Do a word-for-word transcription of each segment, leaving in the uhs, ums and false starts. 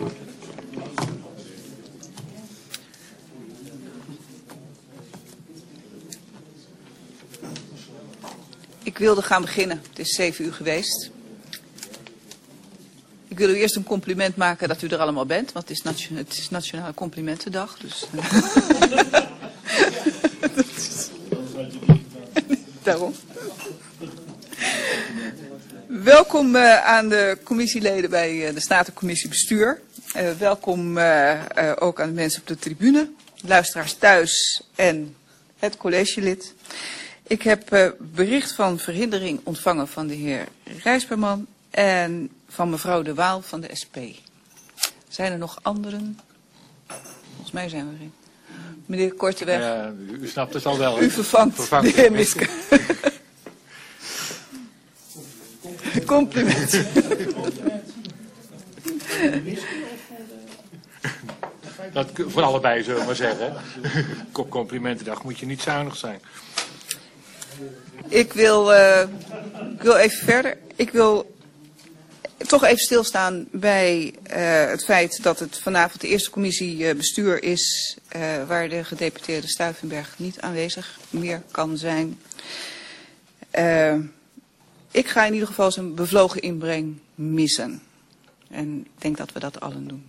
Ik wilde gaan beginnen. Het is zeven uur geweest. Ik wil u eerst een compliment maken dat u er allemaal bent, want het is, nation, het is Nationale Complimentendag. Dus. Daarom. Welkom uh, aan de commissieleden bij uh, de Statencommissie Bestuur. Uh, welkom uh, uh, ook aan de mensen op de tribune, luisteraars thuis en het collegelid. Ik heb uh, bericht van verhindering ontvangen van de heer Rijsperman en van mevrouw De Waal van de S P. Zijn er nog anderen? Volgens mij zijn we erin. Meneer Korteweg. Ja, u snapt het al wel. U vervangt, vervangt de heer Miske. Compliment. Dat voor allebei, zullen we maar zeggen. Op complimentendag moet je niet zuinig zijn. Ik wil, uh, ik wil even verder. Ik wil toch even stilstaan bij uh, het feit dat het vanavond de eerste commissie uh, bestuur is, uh, waar de gedeputeerde Stuyvenberg niet aanwezig meer kan zijn. Uh, ik ga in ieder geval zijn bevlogen inbreng missen. En ik denk dat we dat allen doen.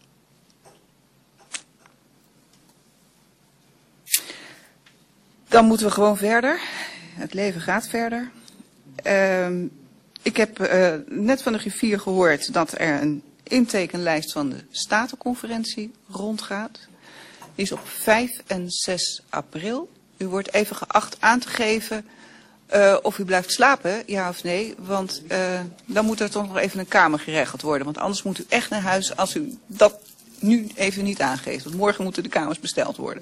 Dan moeten we gewoon verder. Het leven gaat verder. Uh, ik heb uh, net van de griffier gehoord dat er een intekenlijst van de Statenconferentie rondgaat. Die is op vijf en zes april. U wordt even geacht aan te geven uh, of u blijft slapen, ja of nee. Want uh, dan moet er toch nog even een kamer geregeld worden. Want anders moet u echt naar huis als u dat nu even niet aangeeft. Want morgen moeten de kamers besteld worden.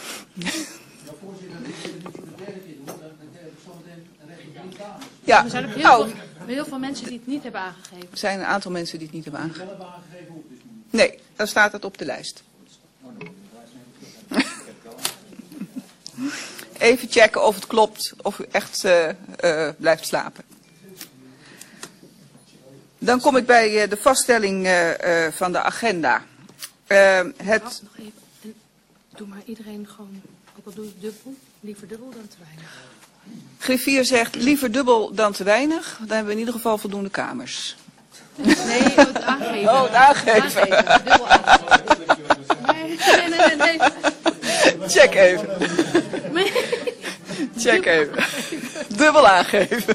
Ja, er zijn ook heel, nou, veel, heel veel mensen die het niet hebben aangegeven. Er zijn een aantal mensen die het niet hebben aangegeven. Nee, dan staat het op de lijst. Even checken of het klopt, of u echt uh, uh, blijft slapen. Dan kom ik bij uh, de vaststelling uh, uh, van de agenda. Uh, het... Wacht nog even. En doe maar iedereen gewoon, ook al doe je dubbel, liever dubbel dan te weinig. Griffier zegt liever dubbel dan te weinig. Dan hebben we in ieder geval voldoende kamers. Nee, het aangeven. Oh, het aangeven. aangeven. Dubbel aangeven. Nee, nee, nee, nee. Check even. Nee. Check even. Dubbel aangeven.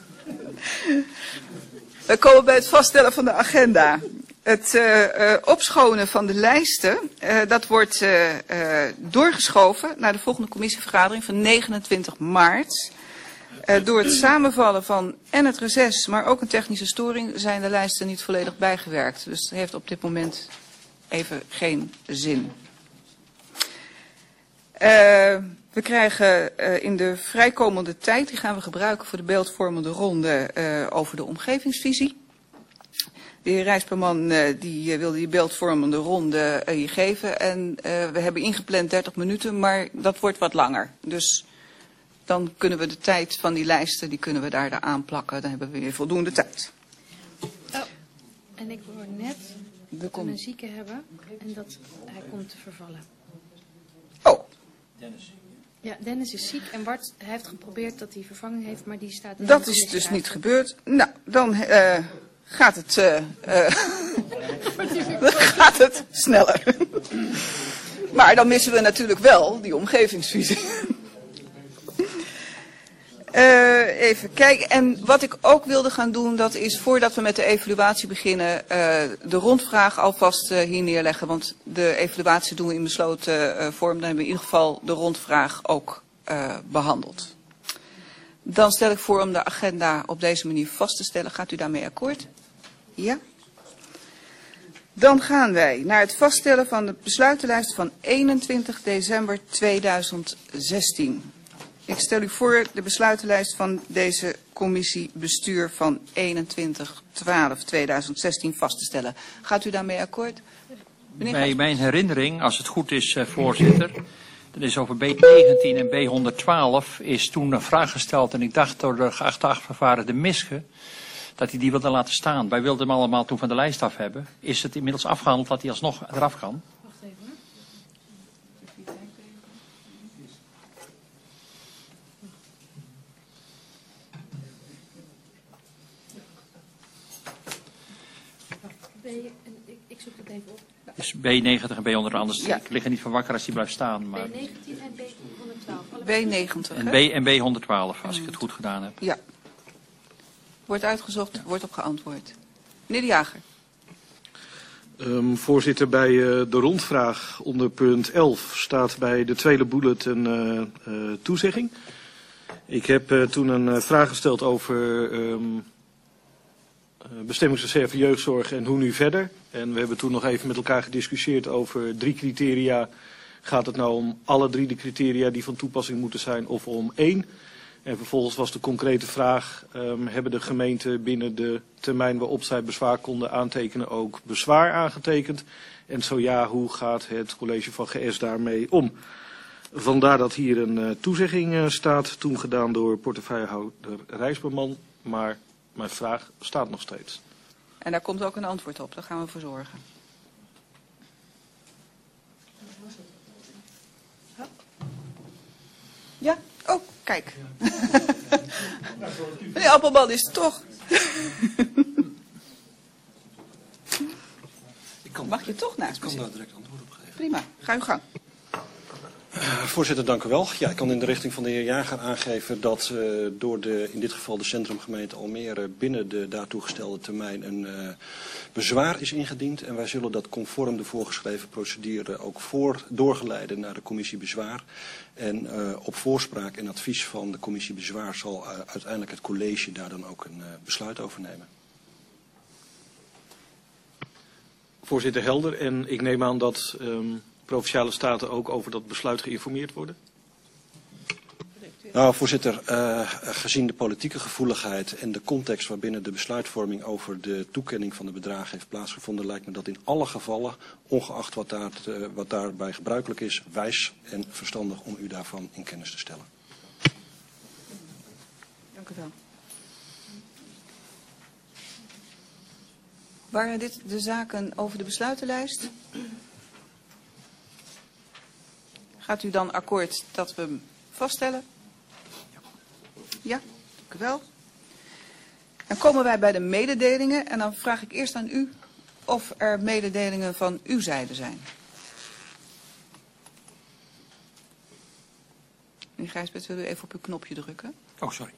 We komen bij het vaststellen van de agenda. Het uh, uh, opschonen van de lijsten, uh, dat wordt uh, uh, doorgeschoven naar de volgende commissievergadering van negenentwintig maart. Uh, door het samenvallen van en het reces, maar ook een technische storing, zijn de lijsten niet volledig bijgewerkt. Dus het heeft op dit moment even geen zin. Uh, we krijgen uh, in de vrijkomende tijd, die gaan we gebruiken voor de beeldvormende ronde uh, over de omgevingsvisie. De heer Rijsperman uh, die uh, wilde die beeldvormende ronde uh, hier geven. En uh, we hebben ingepland dertig minuten, maar dat wordt wat langer. Dus dan kunnen we de tijd van die lijsten, die kunnen we daar aan plakken. Dan hebben we weer voldoende tijd. Oh, en ik hoor net dat we een zieke hebben en dat hij komt te vervallen. Oh. Dennis. Ja, Dennis is ziek en Bart heeft geprobeerd dat hij vervanging heeft, maar die staat... In Dat is dus niet gebeurd. Nou, dan... Uh, gaat het, uh, uh, gaat het sneller. Maar dan missen we natuurlijk wel die omgevingsvisie. Uh, even kijken. En wat ik ook wilde gaan doen, dat is voordat we met de evaluatie beginnen, uh, de rondvraag alvast uh, hier neerleggen. Want de evaluatie doen we in besloten uh, vorm. Dan hebben we in ieder geval de rondvraag ook uh, behandeld. Dan stel ik voor om de agenda op deze manier vast te stellen. Gaat u daarmee akkoord? Ja. Dan gaan wij naar het vaststellen van de besluitenlijst van eenentwintig december tweeduizend zestien. Ik stel u voor de besluitenlijst van deze commissie bestuur van eenentwintig twaalf tweeduizend zestien vast te stellen. Gaat u daarmee akkoord? Meneer Bij mijn herinnering, als het goed is, voorzitter... Dat is over B negentien en B honderdtwaalf is toen een vraag gesteld en ik dacht door de geachte afgevaardigde Miske dat hij die wilde laten staan. Wij wilden hem allemaal toen van de lijst af hebben. Is het inmiddels afgehandeld dat hij alsnog eraf kan? Wacht even hoor. B, en ik, ik zoek het even op. Dus B negentig en B honderd, anders Ja. ik lig er niet van wakker als die blijft staan. Maar... B negentien en B honderdtwaalf. B negentig. En, hè? B, en B honderdtwaalf, als ik het goed gedaan heb. Ja. Wordt uitgezocht, wordt op geantwoord. Meneer De Jager. Um, voorzitter, bij uh, de rondvraag onder punt elf staat bij de tweede bullet een uh, uh, toezegging. Ik heb uh, toen een uh, vraag gesteld over um, uh, bestemmingsreserve jeugdzorg en hoe nu verder. En we hebben toen nog even met elkaar gediscussieerd over drie criteria. Gaat het nou om alle drie de criteria die van toepassing moeten zijn of om één? En vervolgens was de concrete vraag, um, hebben de gemeenten binnen de termijn waarop zij bezwaar konden aantekenen ook bezwaar aangetekend? En zo ja, hoe gaat het college van G S daarmee om? Vandaar dat hier een uh, toezegging uh, staat, toen gedaan door portefeuillehouder Rijsberman, maar mijn vraag staat nog steeds. En daar komt ook een antwoord op, daar gaan we voor zorgen. Ja? Oh, kijk. Meneer Appelman is het toch. Mag je toch naast me Ik kan zitten? daar direct antwoord op geven. Prima, ga uw gang. Uh, voorzitter, dank u wel. Ja, ik kan in de richting van de heer Jager aangeven dat uh, door de, in dit geval de centrumgemeente Almere binnen de daartoe gestelde termijn een uh, bezwaar is ingediend. En wij zullen dat conform de voorgeschreven procedure ook voor doorgeleiden naar de commissie bezwaar. En uh, op voorspraak en advies van de commissie bezwaar zal uh, uiteindelijk het college daar dan ook een uh, besluit over nemen. Voorzitter, helder. En ik neem aan dat um, provinciale staten ook over dat besluit geïnformeerd worden? Nou, voorzitter, uh, gezien de politieke gevoeligheid en de context waarbinnen de besluitvorming over de toekenning van de bedragen heeft plaatsgevonden, lijkt me dat in alle gevallen, ongeacht wat, daar, uh, wat daarbij gebruikelijk is, wijs en verstandig om u daarvan in kennis te stellen. Dank u wel. Waren dit de zaken over de besluitenlijst? Gaat u dan akkoord dat we hem vaststellen? Ja, dank u wel. Dan komen wij bij de mededelingen en dan vraag ik eerst aan u of er mededelingen van uw zijde zijn. Meneer Gijsbert, wil u even op uw knopje drukken? Oh, sorry.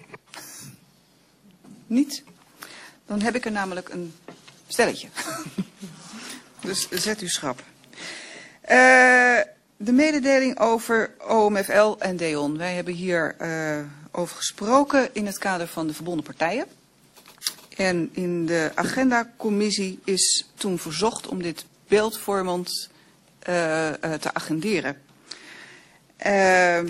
Niet? Dan heb ik er namelijk een stelletje. Dus zet u schrap. Uh, de mededeling over O M F L en D E O N. Wij hebben hier uh, over gesproken in het kader van de verbonden partijen. En in de agendacommissie is toen verzocht om dit beeldvormend uh, uh, te agenderen. Uh,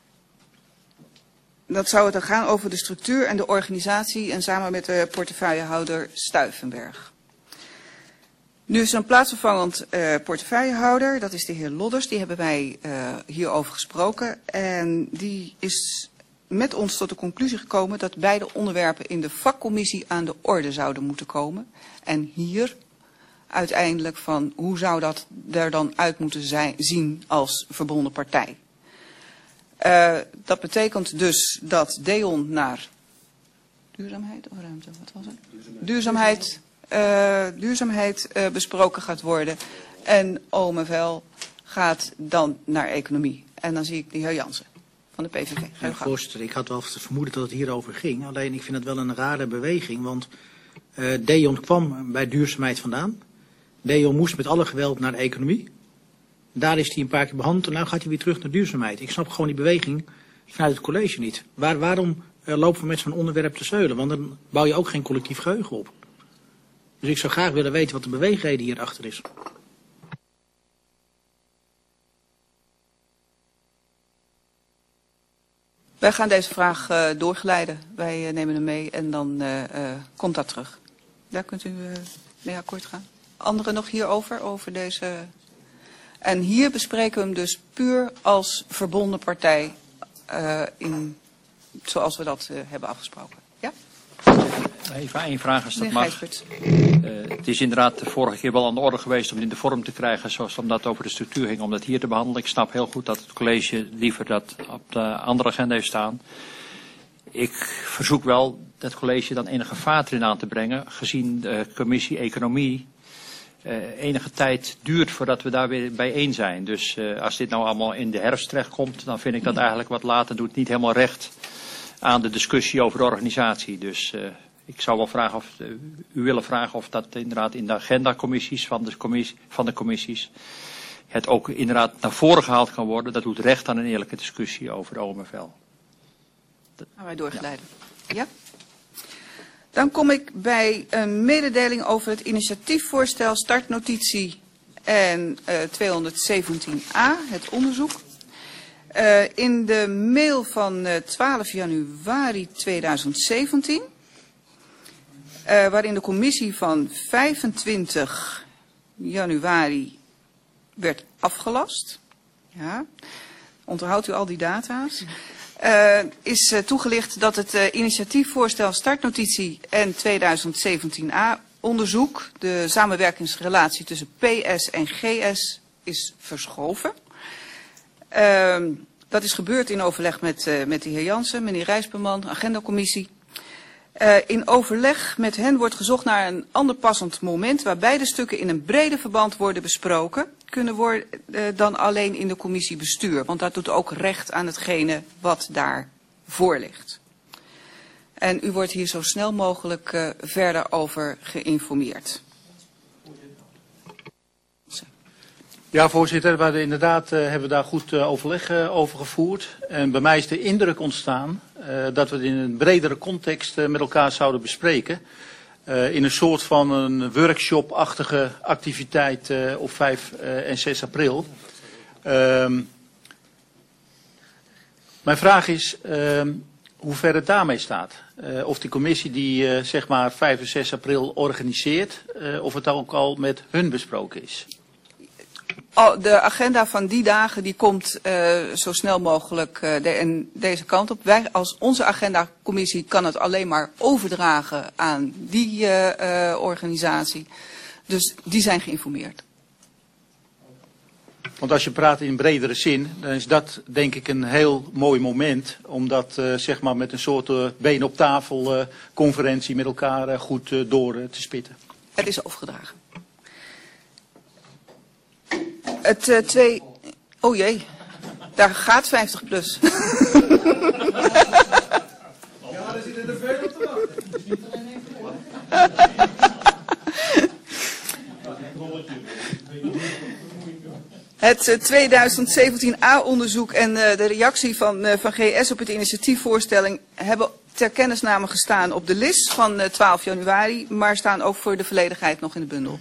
dat zou het dan gaan over de structuur en de organisatie en samen met de portefeuillehouder Stuivenberg. Nu is er een plaatsvervangend uh, portefeuillehouder, dat is de heer Lodders, die hebben wij uh, hierover gesproken. En die is met ons tot de conclusie gekomen dat beide onderwerpen in de vakcommissie aan de orde zouden moeten komen. En hier uiteindelijk van hoe zou dat er dan uit moeten zijn, zien als verbonden partij. Uh, dat betekent dus dat D E O N naar duurzaamheid of ruimte, wat was het? Duurzaamheid, uh, duurzaamheid uh, besproken gaat worden en O M F L gaat dan naar economie. En dan zie ik de heer Jansen van de P V V. Ja, voorzitter, ik had wel vermoeden dat het hierover ging. Alleen ik vind het wel een rare beweging, want uh, D E O N kwam bij duurzaamheid vandaan. D E O N moest met alle geweld naar de economie. Daar is hij een paar keer behandeld en nu gaat hij weer terug naar duurzaamheid. Ik snap gewoon die beweging vanuit het college niet. Waar, waarom uh, lopen we met zo'n onderwerp te zeulen? Want dan bouw je ook geen collectief geheugen op. Dus ik zou graag willen weten wat de beweegreden hierachter is. Wij gaan deze vraag uh, doorgeleiden. Wij uh, nemen hem mee en dan uh, uh, komt dat terug. Daar kunt u uh, mee akkoord gaan. Anderen nog hierover, over deze... En hier bespreken we hem dus puur als verbonden partij, uh, in, zoals we dat uh, hebben afgesproken. Ja? Even één vraag als dat Meneer mag. Gijsbert. Uh, het is inderdaad de vorige keer wel aan de orde geweest om het in de vorm te krijgen zoals omdat het over de structuur ging, om dat hier te behandelen. Ik snap heel goed dat het college liever dat op de andere agenda heeft staan. Ik verzoek wel het college dan enige vaart erin aan te brengen, gezien de commissie Economie uh, enige tijd duurt voordat we daar weer bijeen zijn. Dus uh, als dit nou allemaal in de herfst terechtkomt, dan vind ik dat eigenlijk wat later, doet niet helemaal recht aan de discussie over de organisatie. Dus uh, ik zou wel vragen of uh, u willen vragen of dat inderdaad in de agendacommissies van de, commissie, van de commissies het ook inderdaad naar voren gehaald kan worden. Dat doet recht aan een eerlijke discussie over de O M F L. Gaan wij doorgeleiden. Ja. ja? Dan kom ik bij een mededeling over het initiatiefvoorstel startnotitie en uh, tweehonderdzeventien a, het onderzoek. Uh, in de mail van uh, twaalf januari tweeduizend zeventien, uh, waarin de commissie van vijfentwintig januari werd afgelast. Ja. Onthoudt u al die data's? Uh, is uh, toegelicht dat het uh, initiatiefvoorstel startnotitie en tweeduizend zeventien a onderzoek, de samenwerkingsrelatie tussen P S en G S, is verschoven. Uh, dat is gebeurd in overleg met, uh, met de heer Jansen, meneer Rijsperman, agendacommissie. Uh, in overleg met hen wordt gezocht naar een ander passend moment waar beide stukken in een breder verband worden besproken kunnen worden uh, dan alleen in de commissie bestuur. Want dat doet ook recht aan hetgene wat daar voor ligt. En u wordt hier zo snel mogelijk uh, verder over geïnformeerd. Ja, voorzitter, we hadden inderdaad uh, hebben we daar goed uh, overleg uh, over gevoerd. En bij mij is de indruk ontstaan uh, dat we het in een bredere context uh, met elkaar zouden bespreken. Uh, in een soort van een workshop-achtige activiteit uh, op vijf uh, en zes april. Uh, mijn vraag is uh, hoe ver het daarmee staat. Uh, of die commissie die uh, zeg maar vijf en zes april organiseert, uh, of het ook al met hun besproken is. De agenda van die dagen die komt uh, zo snel mogelijk uh, de, en deze kant op. Wij als onze agendacommissie kan het alleen maar overdragen aan die uh, uh, organisatie. Dus die zijn geïnformeerd. Want als je praat in bredere zin, dan is dat denk ik een heel mooi moment om dat uh, zeg maar met een soort uh, been op tafel uh, conferentie met elkaar uh, goed uh, door uh, te spitten. Het is overgedragen. Het uh, twee... Oh jee, daar gaat vijftig plus. Ja, daar zitten er veel op te wachten. Het uh, tweeduizend zeventien a-onderzoek en uh, de reactie van, uh, van G S op het initiatiefvoorstelling hebben ter kennisname gestaan op de list van uh, twaalf januari, maar staan ook voor de volledigheid nog in de bundel.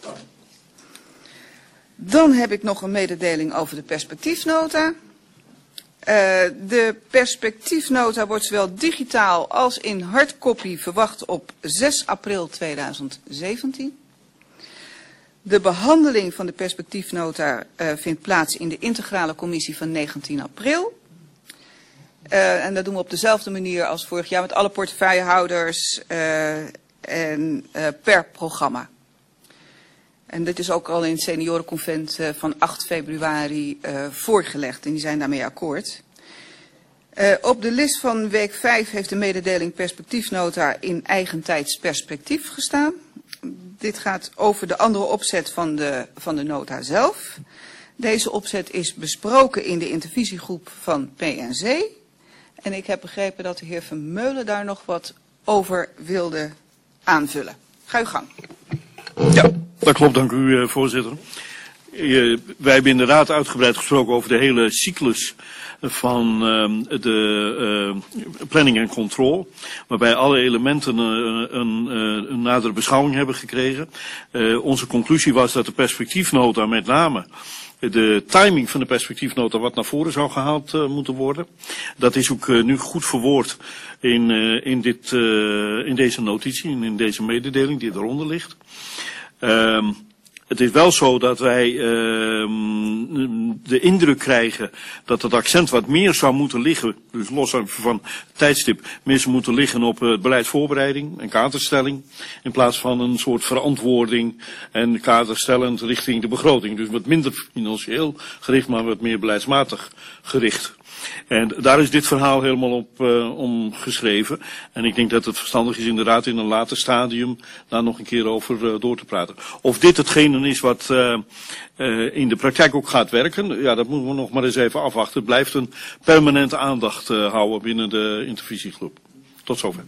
Dan heb ik nog een mededeling over de perspectiefnota. Uh, de perspectiefnota wordt zowel digitaal als in hardcopy verwacht op zes april tweeduizend zeventien. De behandeling van de perspectiefnota uh, vindt plaats in de integrale commissie van negentien april. Uh, en dat doen we op dezelfde manier als vorig jaar met alle portefeuillehouders uh, en uh, per programma. En dit is ook al in het seniorenconvent uh, van acht februari uh, voorgelegd en die zijn daarmee akkoord. Uh, op de list van week vijf heeft de mededeling perspectiefnota in eigentijds perspectief gestaan. Dit gaat over de andere opzet van de, van de nota zelf. Deze opzet is besproken in de intervisiegroep van P N C. En ik heb begrepen dat de heer Vermeulen daar nog wat over wilde aanvullen. Ga uw gang. Ja, dat klopt, dank u voorzitter. Uh, wij hebben inderdaad uitgebreid gesproken over de hele cyclus van uh, de uh, planning en control, waarbij alle elementen uh, een, uh, een nadere beschouwing hebben gekregen. Uh, onze conclusie was dat de perspectiefnota met name de timing van de perspectiefnota wat naar voren zou gehaald uh, moeten worden. Dat is ook uh, nu goed verwoord in, uh, in, dit, uh, in deze notitie, in, in deze mededeling die eronder ligt. Uh, het is wel zo dat wij uh, de indruk krijgen dat het accent wat meer zou moeten liggen, dus los van het tijdstip, meer zou moeten liggen op uh, beleidsvoorbereiding en kaderstelling, in plaats van een soort verantwoording en kaderstellend richting de begroting. Dus wat minder financieel gericht, maar wat meer beleidsmatig gericht. En daar is dit verhaal helemaal op uh, omgeschreven. En ik denk dat het verstandig is inderdaad in een later stadium daar nog een keer over uh, door te praten. Of dit hetgene is wat uh, uh, in de praktijk ook gaat werken, ja, dat moeten we nog maar eens even afwachten. Het blijft een permanente aandacht uh, houden binnen de intervisiegroep. Tot zover.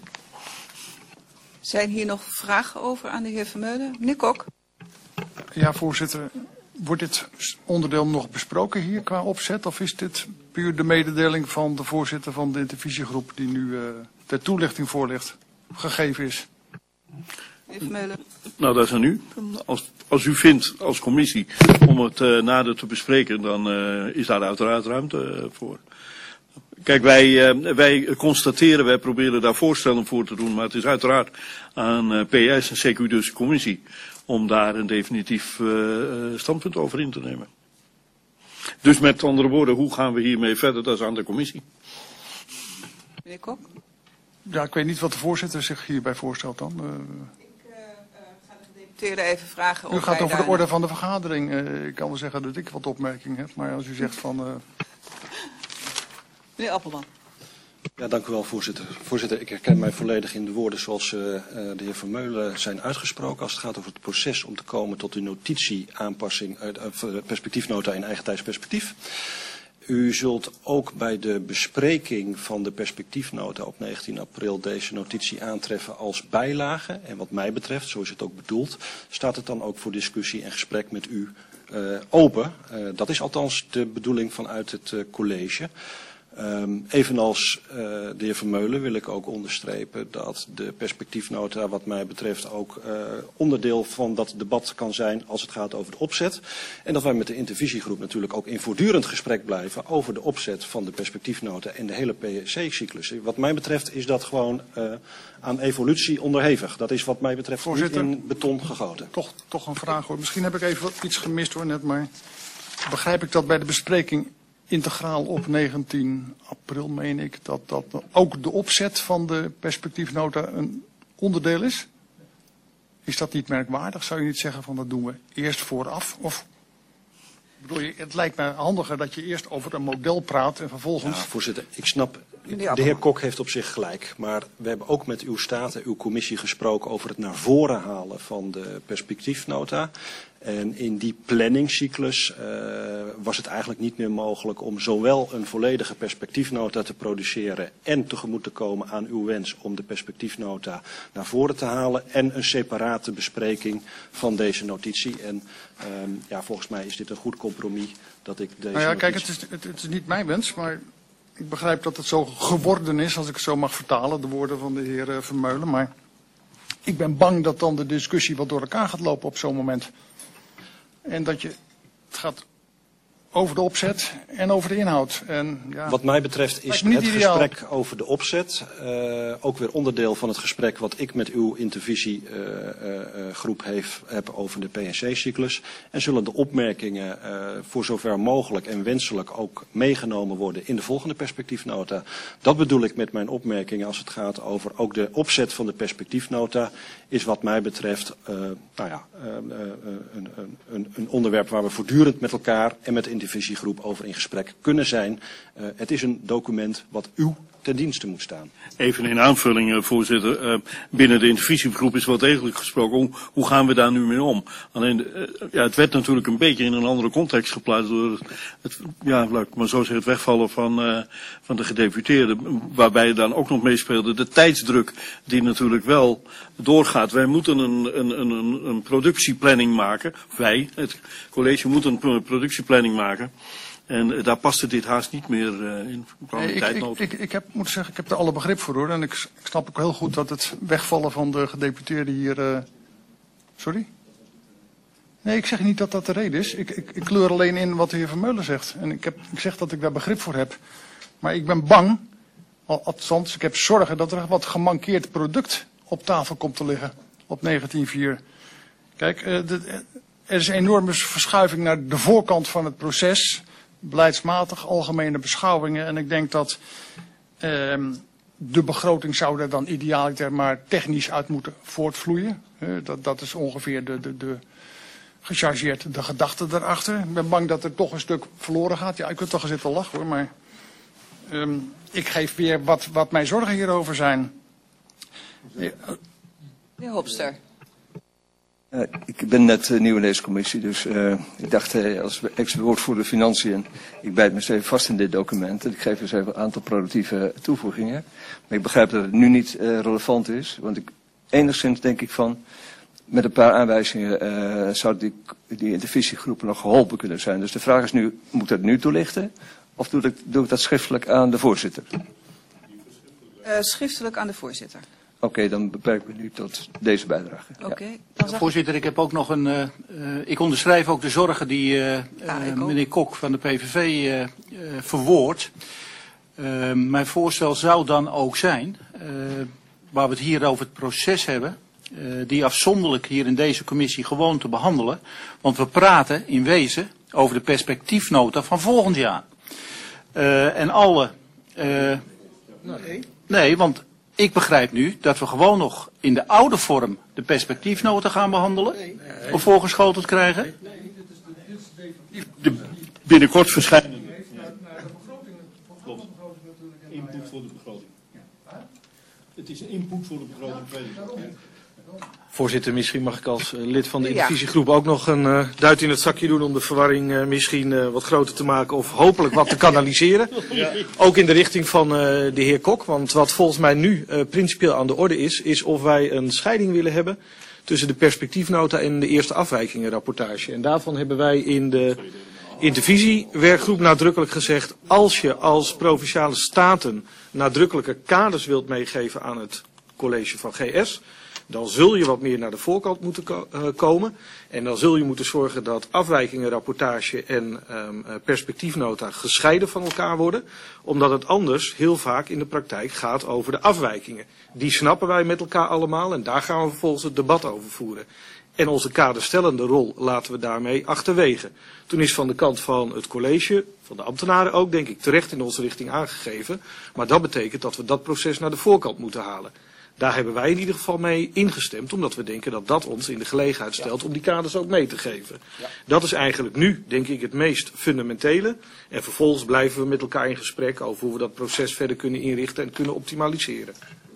Zijn hier nog vragen over aan de heer Vermeulen? Meneer Kok. Ja, voorzitter. Wordt dit onderdeel nog besproken hier qua opzet? Of is dit puur de mededeling van de voorzitter van de intervisiegroep die nu uh, ter toelichting voor ligt, gegeven is? Meneer Vermeulen. Nou, dat is aan u. Als, als u vindt als commissie om het uh, nader te bespreken, dan uh, is daar uiteraard ruimte uh, voor. Kijk, wij, uh, wij constateren, wij proberen daar voorstellen voor te doen, maar het is uiteraard aan uh, P S en C Q dus de commissie om daar een definitief uh, standpunt over in te nemen. Dus met andere woorden, hoe gaan we hiermee verder? Dat is aan de commissie. Meneer Kok? Ja, ik weet niet wat de voorzitter zich hierbij voorstelt dan. Uh, ik uh, uh, ga de gedeputeerde even vragen. U of gaat hij over de daar... orde van de vergadering. Uh, ik kan wel zeggen dat ik wat opmerkingen heb, maar als u zegt van... Uh... Meneer Appelman. Ja, dank u wel, voorzitter. Voorzitter, ik herken mij volledig in de woorden zoals uh, de heer Vermeulen zijn uitgesproken. Als het gaat over het proces om te komen tot de notitie-aanpassing, uh, perspectiefnota in eigentijds perspectief. U zult ook bij de bespreking van de perspectiefnota op negentien april deze notitie aantreffen als bijlage. En wat mij betreft, zo is het ook bedoeld, staat het dan ook voor discussie en gesprek met u uh, open. Uh, dat is althans de bedoeling vanuit het uh, college. Um, evenals uh, de heer Vermeulen wil ik ook onderstrepen dat de perspectiefnota wat mij betreft ook uh, onderdeel van dat debat kan zijn als het gaat over de opzet. En dat wij met de intervisiegroep natuurlijk ook in voortdurend gesprek blijven over de opzet van de perspectiefnota en de hele P S C-cyclus. Wat mij betreft is dat gewoon uh, aan evolutie onderhevig. Dat is wat mij betreft Voorzitter, niet in beton gegoten. Toch, toch een vraag hoor. Misschien heb ik even iets gemist hoor net, maar begrijp ik dat bij de bespreking integraal op negentien april, meen ik, dat, dat ook de opzet van de perspectiefnota een onderdeel is? Is dat niet merkwaardig? Zou je niet zeggen van dat doen we eerst vooraf? Of bedoel je, het lijkt me handiger dat je eerst over een model praat en vervolgens... Ja, voorzitter, ik snap, de heer Kok heeft op zich gelijk, maar we hebben ook met uw staten, uw commissie gesproken over het naar voren halen van de perspectiefnota. En in die planningscyclus uh, was het eigenlijk niet meer mogelijk om zowel een volledige perspectiefnota te produceren en tegemoet te komen aan uw wens om de perspectiefnota naar voren te halen en een separate bespreking van deze notitie. En um, ja, volgens mij is dit een goed compromis dat ik deze Nou ja, notitie... kijk, het is, het, het is niet mijn wens, maar ik begrijp dat het zo geworden is, als ik het zo mag vertalen, de woorden van de heer uh, Vermeulen. Maar ik ben bang dat dan de discussie wat door elkaar gaat lopen op zo'n moment. En dat je, het gaat over de opzet en over de inhoud. En, ja, wat mij betreft is het ideaal. Gesprek over de opzet uh, ook weer onderdeel van het gesprek wat ik met uw intervisiegroep uh, uh, heb over de P S C-cyclus. En zullen de opmerkingen uh, voor zover mogelijk en wenselijk ook meegenomen worden in de volgende perspectiefnota. Dat bedoel ik met mijn opmerkingen als het gaat over ook de opzet van de perspectiefnota. Is wat mij betreft uh, nou ja, uh, uh, een, een, een onderwerp waar we voortdurend met elkaar en met de intervisiegroep over in gesprek kunnen zijn. Uh, het is een document wat u ten dienste moet staan. Even in aanvulling, voorzitter. Uh, binnen de intervisiegroep is wel degelijk gesproken. Hoe, hoe gaan we daar nu mee om? Alleen, uh, ja, het werd natuurlijk een beetje in een andere context geplaatst door het, ja, laat ik maar zo zeggen, het wegvallen van, uh, van de gedeputeerden. Waarbij dan ook nog meespeelde de tijdsdruk die natuurlijk wel doorgaat. Wij moeten een, een, een, een productieplanning maken. Wij, het college, moet een productieplanning maken. En daar paste dit haast niet meer uh, in. Nee, ik, ik, ik, ik heb, moet zeggen, ik heb er alle begrip voor hoor. En ik, ik snap ook heel goed dat het wegvallen van de gedeputeerden hier... Uh... Sorry? Nee, ik zeg niet dat dat de reden is. Ik, ik, ik kleur alleen in wat de heer Vermeulen zegt. En ik, heb, ik zeg dat ik daar begrip voor heb. Maar ik ben bang, althans ik heb zorgen dat er wat gemankeerd product op tafel komt te liggen. Op negentien vier. Kijk, uh, de, uh, er is een enorme verschuiving naar de voorkant van het proces. Beleidsmatig, algemene beschouwingen. En ik denk dat uh, de begroting zou er dan idealiter maar technisch uit moeten voortvloeien. Uh, dat, dat is ongeveer de, de, de gechargeerd de gedachte erachter. Ik ben bang dat er toch een stuk verloren gaat. Ja, ik kunt toch zitten lachen hoor, maar um, ik geef weer wat, wat mijn zorgen hierover zijn. De heer Hopster. Uh, ik ben net uh, nieuw in deze commissie, dus uh, ik dacht uh, als ex-woordvoerder financiën, ik bijt me eens even vast in dit document en ik geef eens even een aantal productieve toevoegingen. Maar ik begrijp dat het nu niet uh, relevant is, want ik, enigszins denk ik van, met een paar aanwijzingen uh, zou die, die intervisiegroepen nog geholpen kunnen zijn. Dus de vraag is nu, moet ik dat nu toelichten of doe ik, doe ik dat schriftelijk aan de voorzitter? Uh, schriftelijk aan de voorzitter. Oké, okay, dan beperk ik me nu tot deze bijdrage. Okay, ja. Voorzitter, ik heb ook nog een. Uh, uh, ik onderschrijf ook de zorgen die uh, ja, uh, meneer Kok van de P V V uh, uh, verwoordt. Uh, mijn voorstel zou dan ook zijn, uh, waar we het hier over het proces hebben, uh, die afzonderlijk hier in deze commissie gewoon te behandelen. Want we praten in wezen over de perspectiefnota van volgend jaar. Uh, en alle. Uh, nee. nee, want. Ik begrijp nu dat we gewoon nog in de oude vorm de perspectiefnota gaan behandelen. Nee, nee. Of voorgeschoteld krijgen. Nee, nee, dit is de, dit is de definitief. De binnenkort verschijnen. Klopt. Input voor de begroting. Het is een input voor de begroting. Voorzitter, misschien mag ik als uh, lid van de intervisiegroep ook nog een uh, duit in het zakje doen om de verwarring uh, misschien uh, wat groter te maken of hopelijk wat te kanaliseren. Ja. Ook in de richting van uh, de heer Kok, want wat volgens mij nu uh, principieel aan de orde is, is of wij een scheiding willen hebben tussen de perspectiefnota en de eerste afwijkingenrapportage. En daarvan hebben wij in de intervisiewerkgroep nadrukkelijk gezegd, als je als provinciale staten nadrukkelijke kaders wilt meegeven aan het college van G S, dan zul je wat meer naar de voorkant moeten ko uh, komen. En dan zul je moeten zorgen dat afwijkingenrapportage en um, perspectiefnota gescheiden van elkaar worden. Omdat het anders heel vaak in de praktijk gaat over de afwijkingen. Die snappen wij met elkaar allemaal en daar gaan we vervolgens het debat over voeren. En onze kaderstellende rol laten we daarmee achterwege. Toen is van de kant van het college, van de ambtenaren ook, denk ik, terecht in onze richting aangegeven. Maar dat betekent dat we dat proces naar de voorkant moeten halen. Daar hebben wij in ieder geval mee ingestemd, omdat we denken dat dat ons in de gelegenheid stelt om die kaders ook mee te geven. Ja. Dat is eigenlijk nu, denk ik, het meest fundamentele. En vervolgens blijven we met elkaar in gesprek over hoe we dat proces verder kunnen inrichten en kunnen optimaliseren.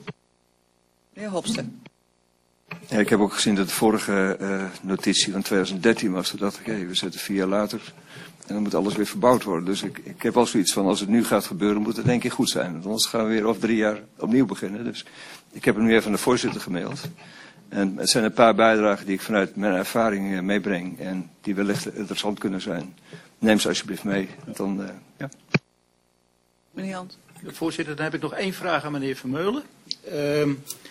De heer Hopsten. Ja, ik heb ook gezien dat de vorige uh, notitie van twintig dertien was. Toen dacht ik, hey, we zetten vier jaar later en dan moet alles weer verbouwd worden. Dus ik, ik heb al zoiets van, als het nu gaat gebeuren, moet het denk ik goed zijn. Want anders gaan we weer over drie jaar opnieuw beginnen. Dus ik heb hem nu even aan de voorzitter gemaild. En het zijn een paar bijdragen die ik vanuit mijn ervaring uh, meebreng en die wellicht interessant kunnen zijn. Neem ze alsjeblieft mee. Dan, uh, ja. Meneer Hand. Voorzitter, dan heb ik nog één vraag aan meneer Vermeulen. Uh,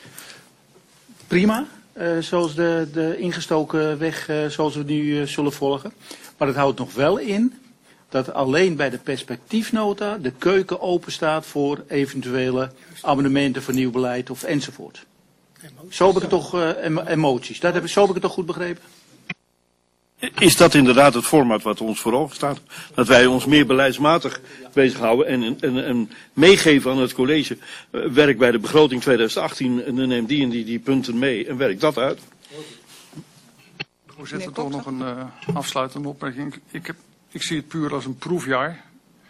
prima, uh, zoals de, de ingestoken weg uh, zoals we nu uh, zullen volgen. Maar het houdt nog wel in dat alleen bij de perspectiefnota de keuken open staat voor eventuele amendementen voor nieuw beleid of enzovoort. Emoties. Zo heb ik het toch, uh, emoties, dat heb ik, zo heb ik het toch goed begrepen? Is dat inderdaad het format wat ons voor ogen staat? Dat wij ons meer beleidsmatig bezighouden en, en, en meegeven aan het college. Uh, werk bij de begroting twintig achttien en dan neem die en die, die punten mee en werk dat uit. Voorzitter, toch nog een uh, afsluitende opmerking. Ik, heb, ik zie het puur als een proefjaar.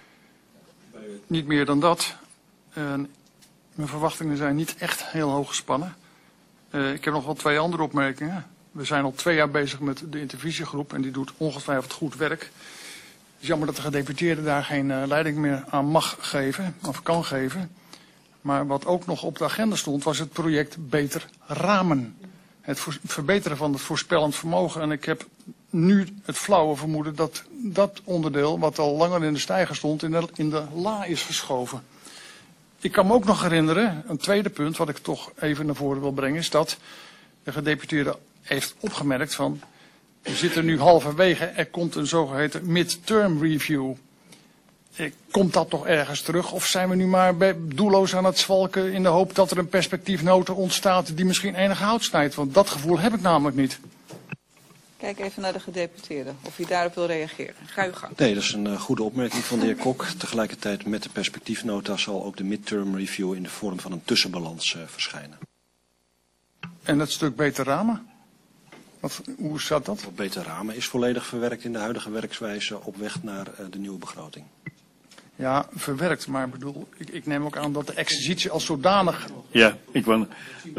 Niet meer dan dat. Uh, mijn verwachtingen zijn niet echt heel hoog gespannen. Uh, ik heb nog wel twee andere opmerkingen. We zijn al twee jaar bezig met de intervisiegroep en die doet ongetwijfeld goed werk. Het is jammer dat de gedeputeerde daar geen uh, leiding meer aan mag geven, of kan geven. Maar wat ook nog op de agenda stond was het project Beter Ramen. Het verbeteren van het voorspellend vermogen. En ik heb nu het flauwe vermoeden dat dat onderdeel, wat al langer in de stijger stond, in de, in de la is verschoven. Ik kan me ook nog herinneren, een tweede punt wat ik toch even naar voren wil brengen, is dat de gedeputeerde heeft opgemerkt van, we zitten nu halverwege, er komt een zogeheten midterm review. Komt dat toch ergens terug of zijn we nu maar bij, doelloos aan het zwalken in de hoop dat er een perspectiefnota ontstaat die misschien enig hout snijdt? Want dat gevoel heb ik namelijk niet. Kijk even naar de gedeputeerde, of u daarop wil reageren. Ga uw gang. Nee, dat is een uh, goede opmerking van de heer Kok. Tegelijkertijd met de perspectiefnota zal ook de midterm review in de vorm van een tussenbalans uh, verschijnen. En het stuk beter ramen? Wat, hoe staat dat? Beter ramen is volledig verwerkt in de huidige werkswijze op weg naar uh, de nieuwe begroting. Ja, verwerkt, maar ik bedoel, ik, ik neem ook aan dat de exercitie als zodanig... Ja, ik wil... Uh,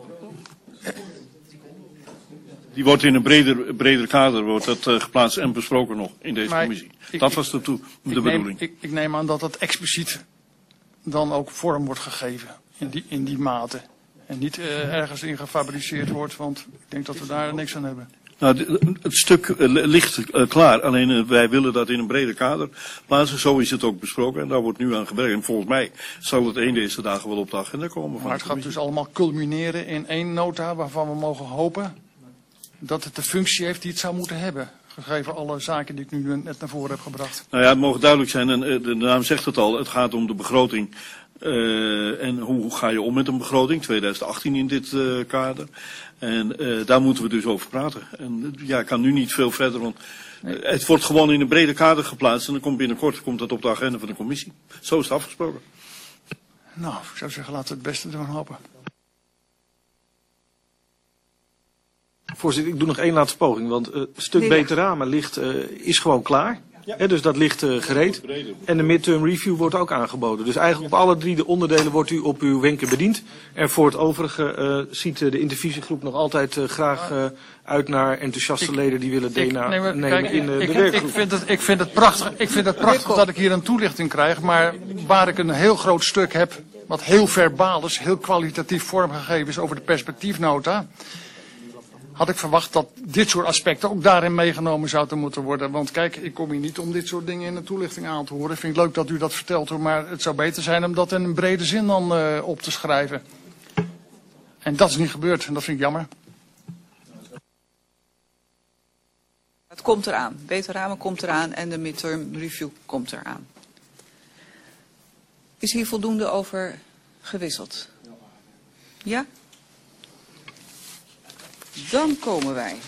die wordt in een breder, breder kader wordt dat, uh, geplaatst en besproken nog in deze maar commissie. Ik, dat was de, toe, de ik neem, bedoeling. Ik, ik neem aan dat dat expliciet dan ook vorm wordt gegeven in die, in die mate. En niet uh, ergens in gefabriceerd wordt, want ik denk dat we daar niks aan hebben. Nou, het stuk uh, ligt uh, klaar, alleen uh, wij willen dat in een breder kader plaatsen. Zo is het ook besproken en daar wordt nu aan gewerkt. En volgens mij zal het een deze dagen wel op de agenda komen. Maar het gaat dus allemaal culmineren in één nota waarvan we mogen hopen dat het de functie heeft die het zou moeten hebben. Gegeven alle zaken die ik nu net naar voren heb gebracht. Nou ja, het mogen duidelijk zijn, en uh, de naam zegt het al, het gaat om de begroting. Uh, en hoe ga je om met een begroting, twintig achttien in dit uh, kader. En uh, daar moeten we dus over praten. En uh, ja, ik kan nu niet veel verder, want uh, het wordt gewoon in een breder kader geplaatst. En dan komt binnenkort komt dat op de agenda van de commissie. Zo is het afgesproken. Nou, ik zou zeggen, laten we het beste ervan hopen. Voorzitter, ik doe nog één laatste poging, want uh, het stuk nee, beter ramen ligt, uh, is gewoon klaar. Ja. He, dus dat ligt uh, gereed. En de midterm review wordt ook aangeboden. Dus eigenlijk op alle drie de onderdelen wordt u op uw wenken bediend. En voor het overige uh, ziet uh, de intervisiegroep nog altijd uh, graag uh, uit naar enthousiaste ik, leden die willen dena nee, nemen kijk, in uh, ik, de werkgroep. Ik vind het, ik vind het prachtig, ik vind het prachtig dat ik hier een toelichting krijg, maar waar ik een heel groot stuk heb, wat heel verbaal is, heel kwalitatief vormgegeven is over de perspectiefnota, had ik verwacht dat dit soort aspecten ook daarin meegenomen zouden moeten worden. Want kijk, ik kom hier niet om dit soort dingen in de toelichting aan te horen. Ik vind het leuk dat u dat vertelt, hoor, maar het zou beter zijn om dat in een brede zin dan uh, op te schrijven. En dat is niet gebeurd en dat vind ik jammer. Het komt eraan. Beter ramen komt eraan en de midterm review komt eraan. Is hier voldoende over gewisseld? Ja? Dan komen wij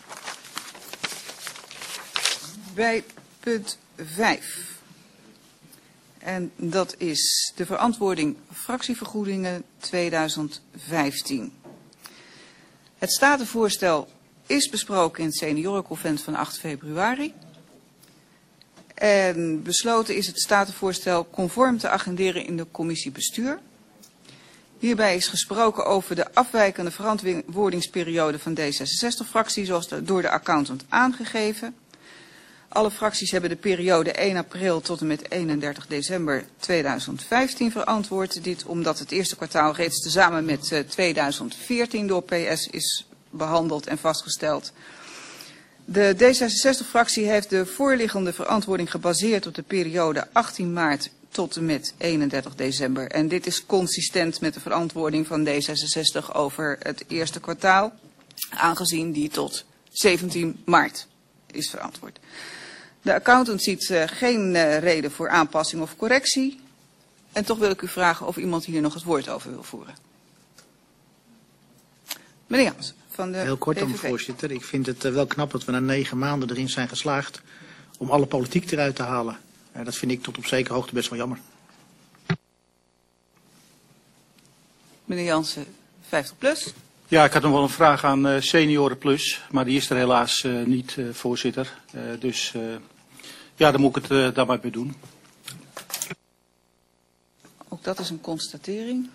bij punt vijf. En dat is de verantwoording fractievergoedingen tweeduizend vijftien. Het statenvoorstel is besproken in het seniorenconvent van acht februari. En besloten is het statenvoorstel conform te agenderen in de commissie bestuur. Hierbij is gesproken over de afwijkende verantwoordingsperiode van D zesenzestig-fractie, zoals de, door de accountant aangegeven. Alle fracties hebben de periode één april tot en met eenendertig december tweeduizend vijftien verantwoord. Dit omdat het eerste kwartaal reeds tezamen met uh, tweeduizend veertien door P S is behandeld en vastgesteld. De D zesenzestig-fractie heeft de voorliggende verantwoording gebaseerd op de periode achttien maart tot en met eenendertig december. En dit is consistent met de verantwoording van D zesenzestig over het eerste kwartaal, aangezien die tot zeventien maart is verantwoord. De accountant ziet uh, geen uh, reden voor aanpassing of correctie. En toch wil ik u vragen of iemand hier nog het woord over wil voeren. Meneer Jans, van de Heel kort dan, voorzitter. Ik vind het uh, wel knap dat we na negen maanden erin zijn geslaagd om alle politiek eruit te halen. Uh, dat vind ik tot op zekere hoogte best wel jammer. Meneer Jansen, vijftig plus. Ja, ik had nog wel een vraag aan uh, Senioren Plus, maar die is er helaas uh, niet, uh, voorzitter. Uh, dus uh, ja, dan moet ik het uh, daar maar mee doen. Ook dat is een constatering.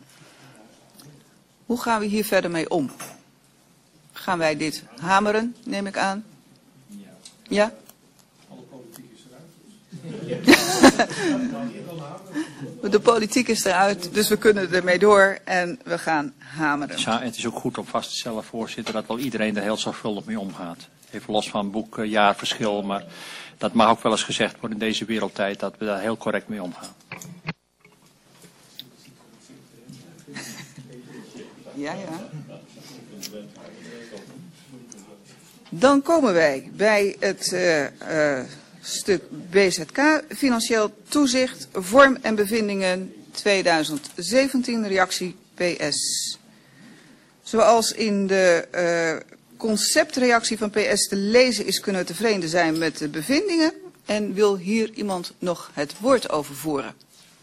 Hoe gaan we hier verder mee om? Gaan wij dit hameren, neem ik aan? Ja? Alle politiek is eruit. De politiek is eruit, dus we kunnen ermee door en we gaan hameren. Ja, het is ook goed om vast te stellen, voorzitter, dat wel iedereen er heel zorgvuldig mee omgaat. Even los van boekjaarverschil, maar dat mag ook wel eens gezegd worden in deze wereldtijd, dat we daar heel correct mee omgaan. Ja, ja. Dan komen wij bij het uh, uh, stuk B Z K, financieel toezicht, vorm en bevindingen tweeduizend zeventien, reactie P S. Zoals in de uh, conceptreactie van P S te lezen is, kunnen we tevreden zijn met de bevindingen. En wil hier iemand nog het woord over voeren?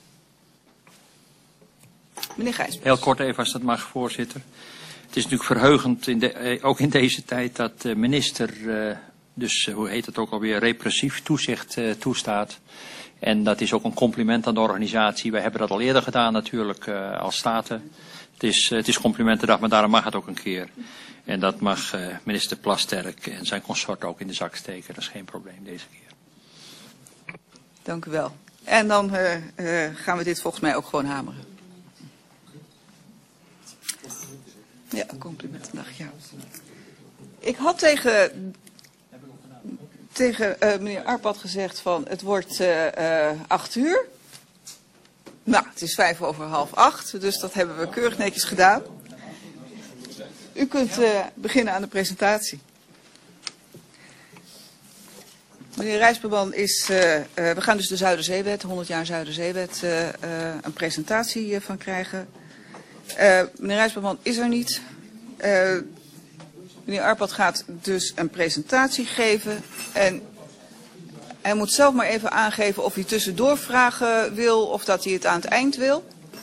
Meneer Gijs. Heel kort even als dat mag, voorzitter. Het is natuurlijk verheugend, in de, ook in deze tijd, dat de minister, uh, dus uh, hoe heet het ook alweer, repressief toezicht uh, toestaat. En dat is ook een compliment aan de organisatie. Wij hebben dat al eerder gedaan natuurlijk uh, als Staten. Het is, uh, het is complimentendag, maar daarom mag het ook een keer. En dat mag uh, minister Plasterk en zijn consort ook in de zak steken. Dat is geen probleem deze keer. Dank u wel. En dan uh, uh, gaan we dit volgens mij ook gewoon hameren. Ja, complimentendag, ja. Ik had tegen, tegen uh, meneer Arpad gezegd van het wordt uh, uh, acht uur. Nou, het is vijf over half acht, dus dat hebben we keurig netjes gedaan. U kunt uh, beginnen aan de presentatie. Meneer Rijsperman is, uh, uh, we gaan dus de Zuiderzeewet, honderd jaar Zuiderzeewet, uh, uh, een presentatie uh, van krijgen. Uh, meneer Rijsperman is er niet. Uh, meneer Arpad gaat dus een presentatie geven. En hij moet zelf maar even aangeven of hij tussendoor vragen wil of dat hij het aan het eind wil.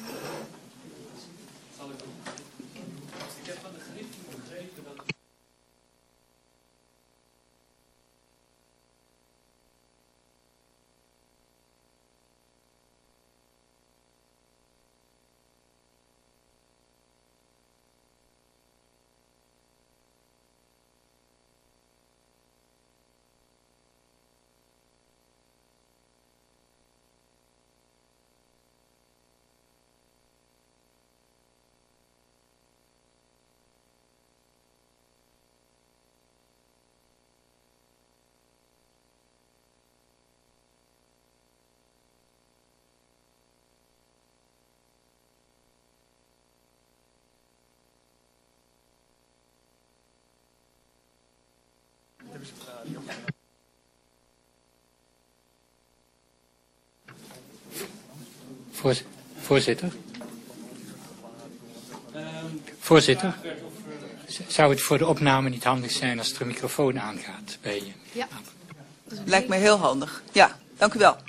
Voorzitter. Voorzitter. Zou het voor de opname niet handig zijn als er een microfoon aangaat bij je? Ja. Lijkt me heel handig. Ja, dank u wel.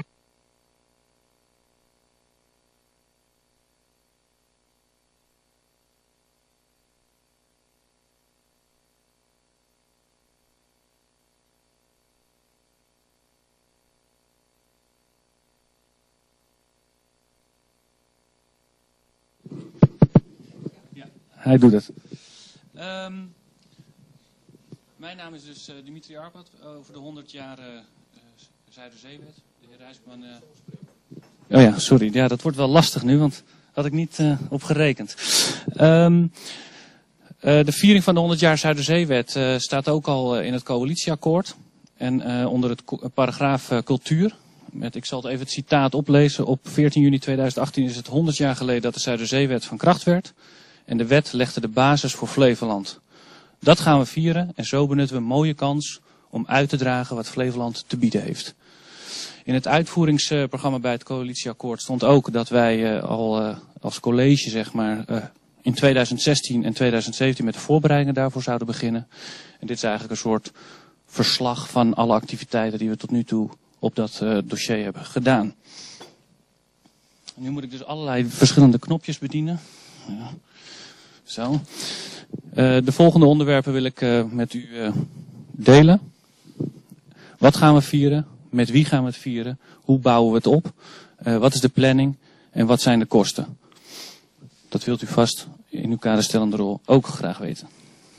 Hij doet het. Um, mijn naam is dus uh, Dimitri Arpad, over de honderd jaar uh, Zuiderzeewet. De heer Rijsman. Uh... Oh ja, sorry. Ja, dat wordt wel lastig nu, want daar had ik niet uh, op gerekend. Um, uh, de viering van de honderd jaar Zuiderzeewet uh, staat ook al uh, in het coalitieakkoord. En uh, onder het paragraaf uh, cultuur. Met, ik zal het even het citaat oplezen. Op veertien juni tweeduizend achttien is het honderd jaar geleden dat de Zuiderzeewet van kracht werd. En de wet legde de basis voor Flevoland. Dat gaan we vieren en zo benutten we een mooie kans om uit te dragen wat Flevoland te bieden heeft. In het uitvoeringsprogramma bij het coalitieakkoord stond ook dat wij uh, al uh, als college zeg maar, uh, in tweeduizend zestien en tweeduizend zeventien met de voorbereidingen daarvoor zouden beginnen. En dit is eigenlijk een soort verslag van alle activiteiten die we tot nu toe op dat uh, dossier hebben gedaan. Nu moet ik dus allerlei verschillende knopjes bedienen. Ja. Zo. Uh, de volgende onderwerpen wil ik uh, met u uh, delen. Wat gaan we vieren? Met wie gaan we het vieren? Hoe bouwen we het op? Uh, wat is de planning? En wat zijn de kosten? Dat wilt u vast in uw kaderstellende rol ook graag weten.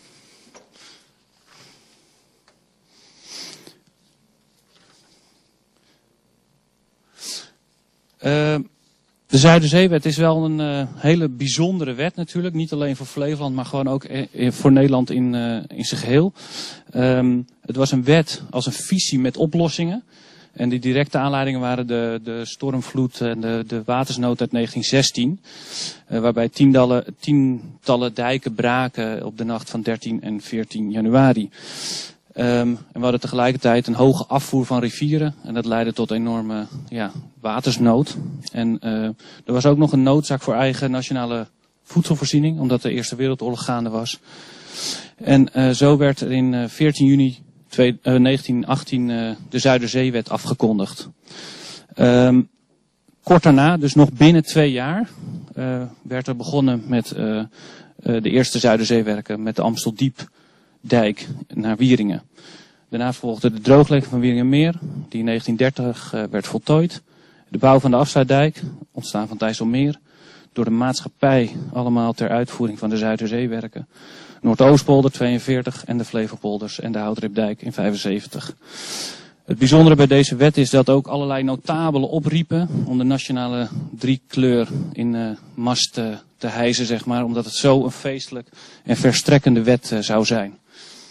Uh, De Zuiderzeewet is wel een uh, hele bijzondere wet natuurlijk. Niet alleen voor Flevoland, maar gewoon ook uh, voor Nederland in, uh, in zijn geheel. Um, het was een wet als een visie met oplossingen. En die directe aanleidingen waren de, de stormvloed en de, de watersnood uit negentien zestien. Uh, waarbij tientallen, tientallen dijken braken op de nacht van dertien en veertien januari. Um, en we hadden tegelijkertijd een hoge afvoer van rivieren. En dat leidde tot enorme ja, watersnood. En uh, er was ook nog een noodzaak voor eigen nationale voedselvoorziening. Omdat de Eerste Wereldoorlog gaande was. En uh, zo werd er in uh, veertien juni negentien achttien uh, de Zuiderzeewet afgekondigd. Um, kort daarna, dus nog binnen twee jaar, uh, werd er begonnen met uh, uh, de eerste Zuiderzeewerken met de Amsteldiepdijk naar Wieringen. Daarna volgde de drooglegging van Wieringermeer, die in negentien dertig uh, werd voltooid. De bouw van de Afsluitdijk, ontstaan van het IJsselmeer, door de maatschappij allemaal ter uitvoering van de Zuiderzeewerken. Noordoostpolder tweeënveertig en de Flevopolders en de Houdripdijk in vijfenzeventig. Het bijzondere bij deze wet is dat ook allerlei notabelen opriepen om de nationale driekleur in uh, mast uh, te hijsen, zeg maar, omdat het zo een feestelijk en verstrekkende wet uh, zou zijn.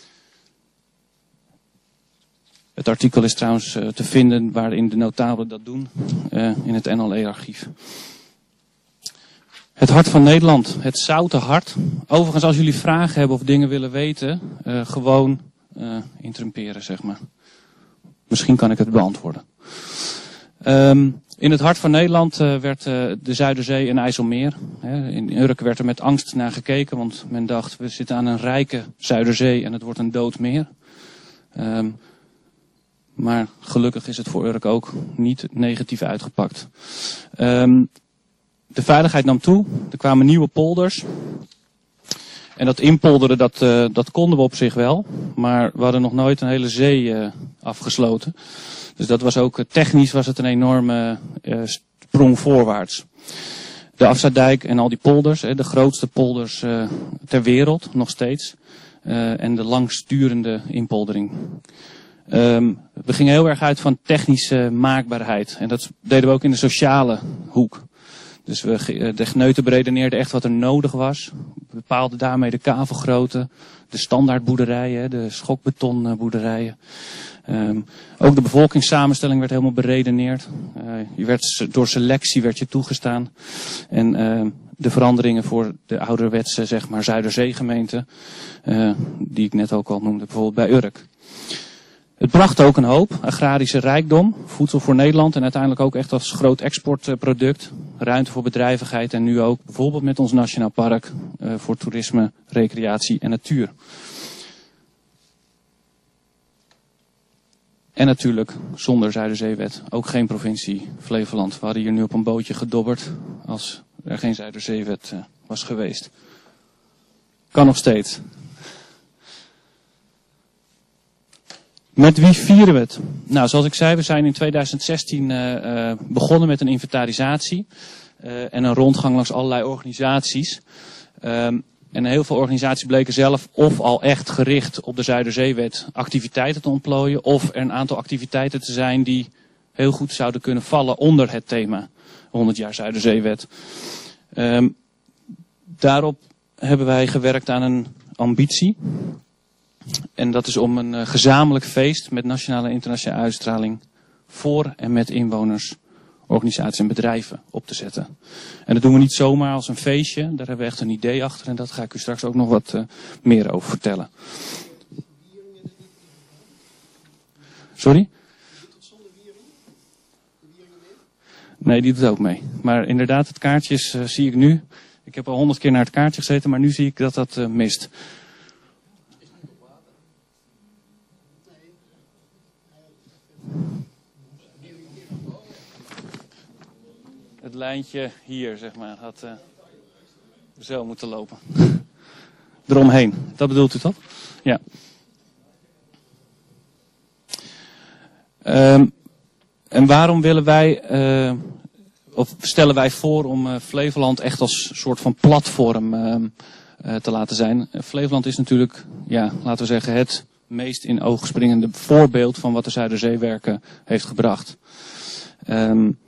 Het artikel is trouwens uh, te vinden waarin de notabelen dat doen uh, in het N L E-archief. Het hart van Nederland, het zoute hart. Overigens, als jullie vragen hebben of dingen willen weten, uh, gewoon uh, interrumperen, zeg maar. Misschien kan ik het beantwoorden. Um, in het hart van Nederland uh, werd uh, de Zuiderzee en IJsselmeer. Hè, in Urk werd er met angst naar gekeken, want men dacht, we zitten aan een rijke Zuiderzee en het wordt een dood meer. Um, maar gelukkig is het voor Urk ook niet negatief uitgepakt. Um, De veiligheid nam toe, er kwamen nieuwe polders. En dat inpolderen, dat, uh, dat konden we op zich wel. Maar we hadden nog nooit een hele zee uh, afgesloten. Dus dat was ook, uh, technisch was het een enorme uh, sprong voorwaarts. De Afsluitdijk en al die polders, hè, de grootste polders uh, ter wereld, nog steeds. Uh, en de langstdurende inpoldering. Um, we gingen heel erg uit van technische maakbaarheid. En dat deden we ook in de sociale hoek. Dus we, de Gneuten beredeneerden echt wat er nodig was. We bepaalden daarmee de kavelgrootte, de standaardboerderijen, de schokbetonboerderijen. Um, ook de bevolkingssamenstelling werd helemaal beredeneerd. Uh, je werd, door selectie werd je toegestaan. En uh, de veranderingen voor de ouderwetse, zeg maar, Zuiderzeegemeente, uh, die ik net ook al noemde, bijvoorbeeld bij Urk. Het bracht ook een hoop agrarische rijkdom, voedsel voor Nederland en uiteindelijk ook echt als groot exportproduct. Ruimte voor bedrijvigheid en nu ook bijvoorbeeld met ons Nationaal Park uh, voor toerisme, recreatie en natuur. En natuurlijk zonder Zuiderzeewet ook geen provincie Flevoland. We hadden hier nu op een bootje gedobberd als er geen Zuiderzeewet uh, was geweest. Kan nog steeds. Met wie vieren we het? Nou, zoals ik zei, we zijn in tweeduizend zestien uh, uh, begonnen met een inventarisatie uh, en een rondgang langs allerlei organisaties. Um, en heel veel organisaties bleken zelf of al echt gericht op de Zuiderzeewet activiteiten te ontplooien, of er een aantal activiteiten te zijn die heel goed zouden kunnen vallen onder het thema honderd jaar Zuiderzeewet. Um, daarop hebben wij gewerkt aan een ambitie. En dat is om een uh, gezamenlijk feest met nationale en internationale uitstraling voor en met inwoners, organisaties en bedrijven op te zetten. En dat doen we niet zomaar als een feestje, daar hebben we echt een idee achter en dat ga ik u straks ook nog wat uh, meer over vertellen. Sorry? Nee, die doet ook mee. Maar inderdaad, het kaartje is, uh, zie ik nu. Ik heb al honderd keer naar het kaartje gezeten, maar nu zie ik dat dat uh, mist. Het lijntje hier, zeg maar, had uh, zo moeten lopen. Eromheen, dat bedoelt u toch? Ja. Um, en waarom willen wij, uh, of stellen wij voor om uh, Flevoland echt als soort van platform uh, uh, te laten zijn? Uh, Flevoland is natuurlijk, ja, laten we zeggen, het meest in oog springende voorbeeld van wat de Zuiderzeewerken heeft gebracht. Um,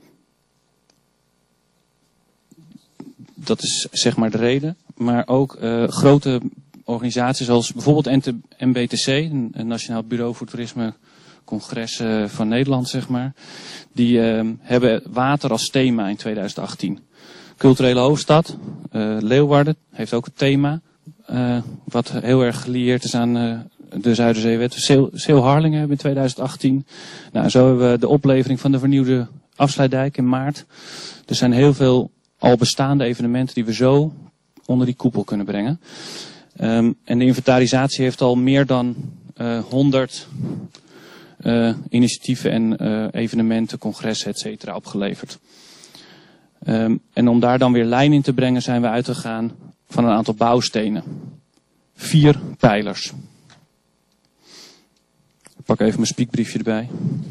dat is zeg maar de reden. Maar ook uh, grote organisaties zoals bijvoorbeeld N B T C, het Nationaal Bureau voor Toerisme Congres uh, van Nederland, zeg maar. Die uh, hebben water als thema in tweeduizend achttien. Culturele hoofdstad, uh, Leeuwarden, heeft ook het thema. Uh, wat heel erg gelieerd is aan uh, de Zuiderzeewet. Zeeuw-Harlingen hebben in tweeduizend achttien. Nou, zo hebben we de oplevering van de vernieuwde Afsluitdijk in maart. Er zijn heel veel al bestaande evenementen die we zo onder die koepel kunnen brengen. Um, en de inventarisatie heeft al meer dan uh, honderd uh, initiatieven en uh, evenementen, congressen, et cetera opgeleverd. Um, en om daar dan weer lijn in te brengen zijn we uitgegaan van een aantal bouwstenen. Vier pijlers. Ik pak even mijn spiekbriefje erbij.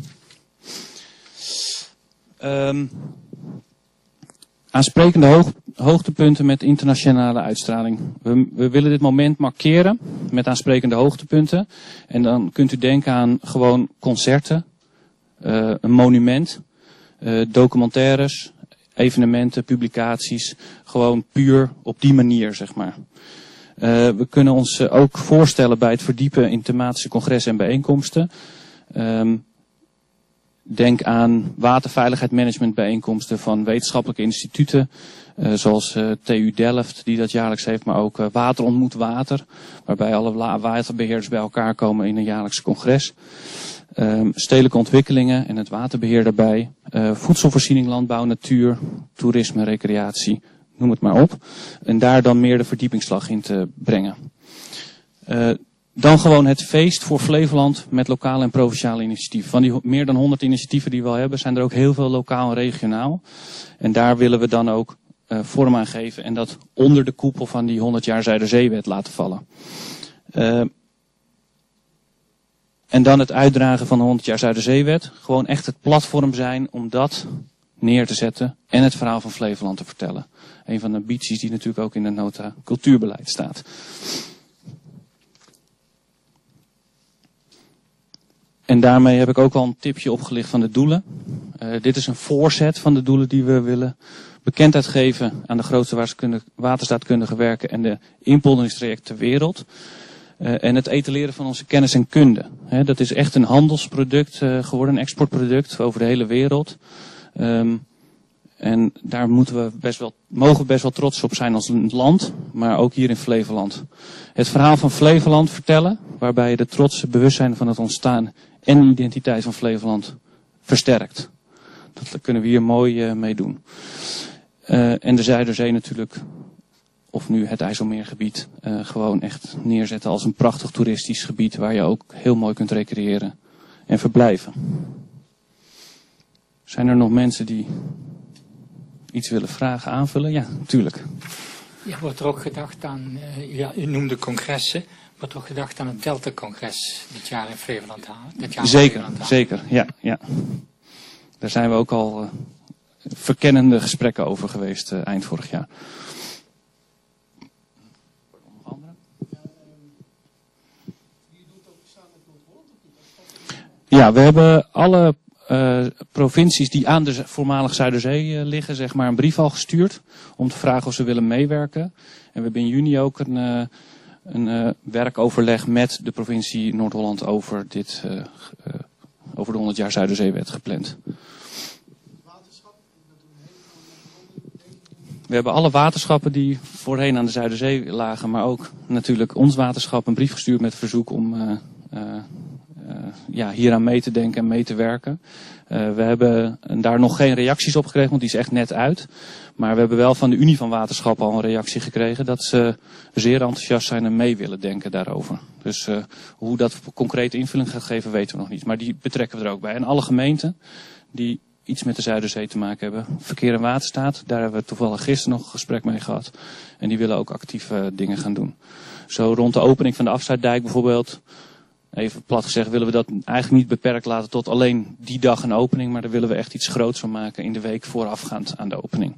Um, aansprekende hoog, hoogtepunten met internationale uitstraling. We, we willen dit moment markeren met aansprekende hoogtepunten. En dan kunt u denken aan gewoon concerten, uh, een monument, uh, documentaires, evenementen, publicaties. Gewoon puur op die manier, zeg maar. Uh, we kunnen ons uh, ook voorstellen bij het verdiepen in thematische congressen en bijeenkomsten. Um, denk aan waterveiligheidsmanagementbijeenkomsten van wetenschappelijke instituten. Uh, zoals uh, T U Delft die dat jaarlijks heeft, maar ook uh, Water ontmoet water. Waarbij alle waterbeheerders bij elkaar komen in een jaarlijks congres. Um, stedelijke ontwikkelingen en het waterbeheer daarbij. Uh, voedselvoorziening, landbouw, natuur, toerisme, recreatie. Noem het maar op. En daar dan meer de verdiepingsslag in te brengen. Uh, dan gewoon het feest voor Flevoland met lokale en provinciale initiatieven. Van die meer dan honderd initiatieven die we al hebben, zijn er ook heel veel lokaal en regionaal. En daar willen we dan ook uh, vorm aan geven. En dat onder de koepel van die honderd jaar Zuiderzeewet laten vallen. Uh, en dan het uitdragen van de honderd jaar Zuiderzeewet. Gewoon echt het platform zijn om dat neer te zetten en het verhaal van Flevoland te vertellen. Een van de ambities die natuurlijk ook in de nota cultuurbeleid staat. En daarmee heb ik ook al een tipje opgelicht van de doelen. Uh, dit is een voorzet van de doelen die we willen bekendheid geven aan de grootste waterstaatkundige werken en de inpolderingstraject ter wereld. Uh, en het etaleren van onze kennis en kunde. He, dat is echt een handelsproduct uh, geworden, een exportproduct over de hele wereld. Um, en daar moeten we best wel, mogen we best wel trots op zijn als land, maar ook hier in Flevoland. Het verhaal van Flevoland vertellen, waarbij de trotse bewustzijn van het ontstaan en de identiteit van Flevoland versterkt. Dat kunnen we hier mooi uh, mee doen. Uh, en de Zuiderzee natuurlijk, of nu het IJsselmeergebied, uh, gewoon echt neerzetten als een prachtig toeristisch gebied waar je ook heel mooi kunt recreëren en verblijven. Zijn er nog mensen die iets willen vragen, aanvullen? Ja, natuurlijk. Ja, wordt er ook gedacht aan, uh, ja, u noemde congressen, wordt er ook gedacht aan het Delta-congres dit jaar in Flevoland halen? Dit jaar zeker, in Flevoland zeker, ja, ja. Daar zijn we ook al uh, verkennende gesprekken over geweest uh, eind vorig jaar. Ja, we hebben alle uh, provincies die aan de voormalige Zuiderzee uh, liggen, zeg maar, een brief al gestuurd om te vragen of ze willen meewerken. En we hebben in juni ook een, uh, een uh, werkoverleg met de provincie Noord-Holland over dit, uh, uh, over de honderd jaar Zuiderzeewet gepland. We hebben alle waterschappen die voorheen aan de Zuiderzee lagen, maar ook natuurlijk ons waterschap een brief gestuurd met verzoek om uh, uh, uh, ja, hieraan mee te denken en mee te werken. Uh, we hebben daar nog geen reacties op gekregen, want die is echt net uit. Maar we hebben wel van de Unie van Waterschappen al een reactie gekregen dat ze zeer enthousiast zijn en mee willen denken daarover. Dus uh, hoe dat concrete invulling gaat geven weten we nog niet, maar die betrekken we er ook bij. En alle gemeenten die iets met de Zuiderzee te maken hebben. Verkeer en Waterstaat, daar hebben we toevallig gisteren nog een gesprek mee gehad. En die willen ook actieve uh, dingen gaan doen. Zo rond de opening van de Afsluitdijk bijvoorbeeld, even plat gezegd, willen we dat eigenlijk niet beperkt laten tot alleen die dag een opening. Maar daar willen we echt iets groots van maken in de week voorafgaand aan de opening.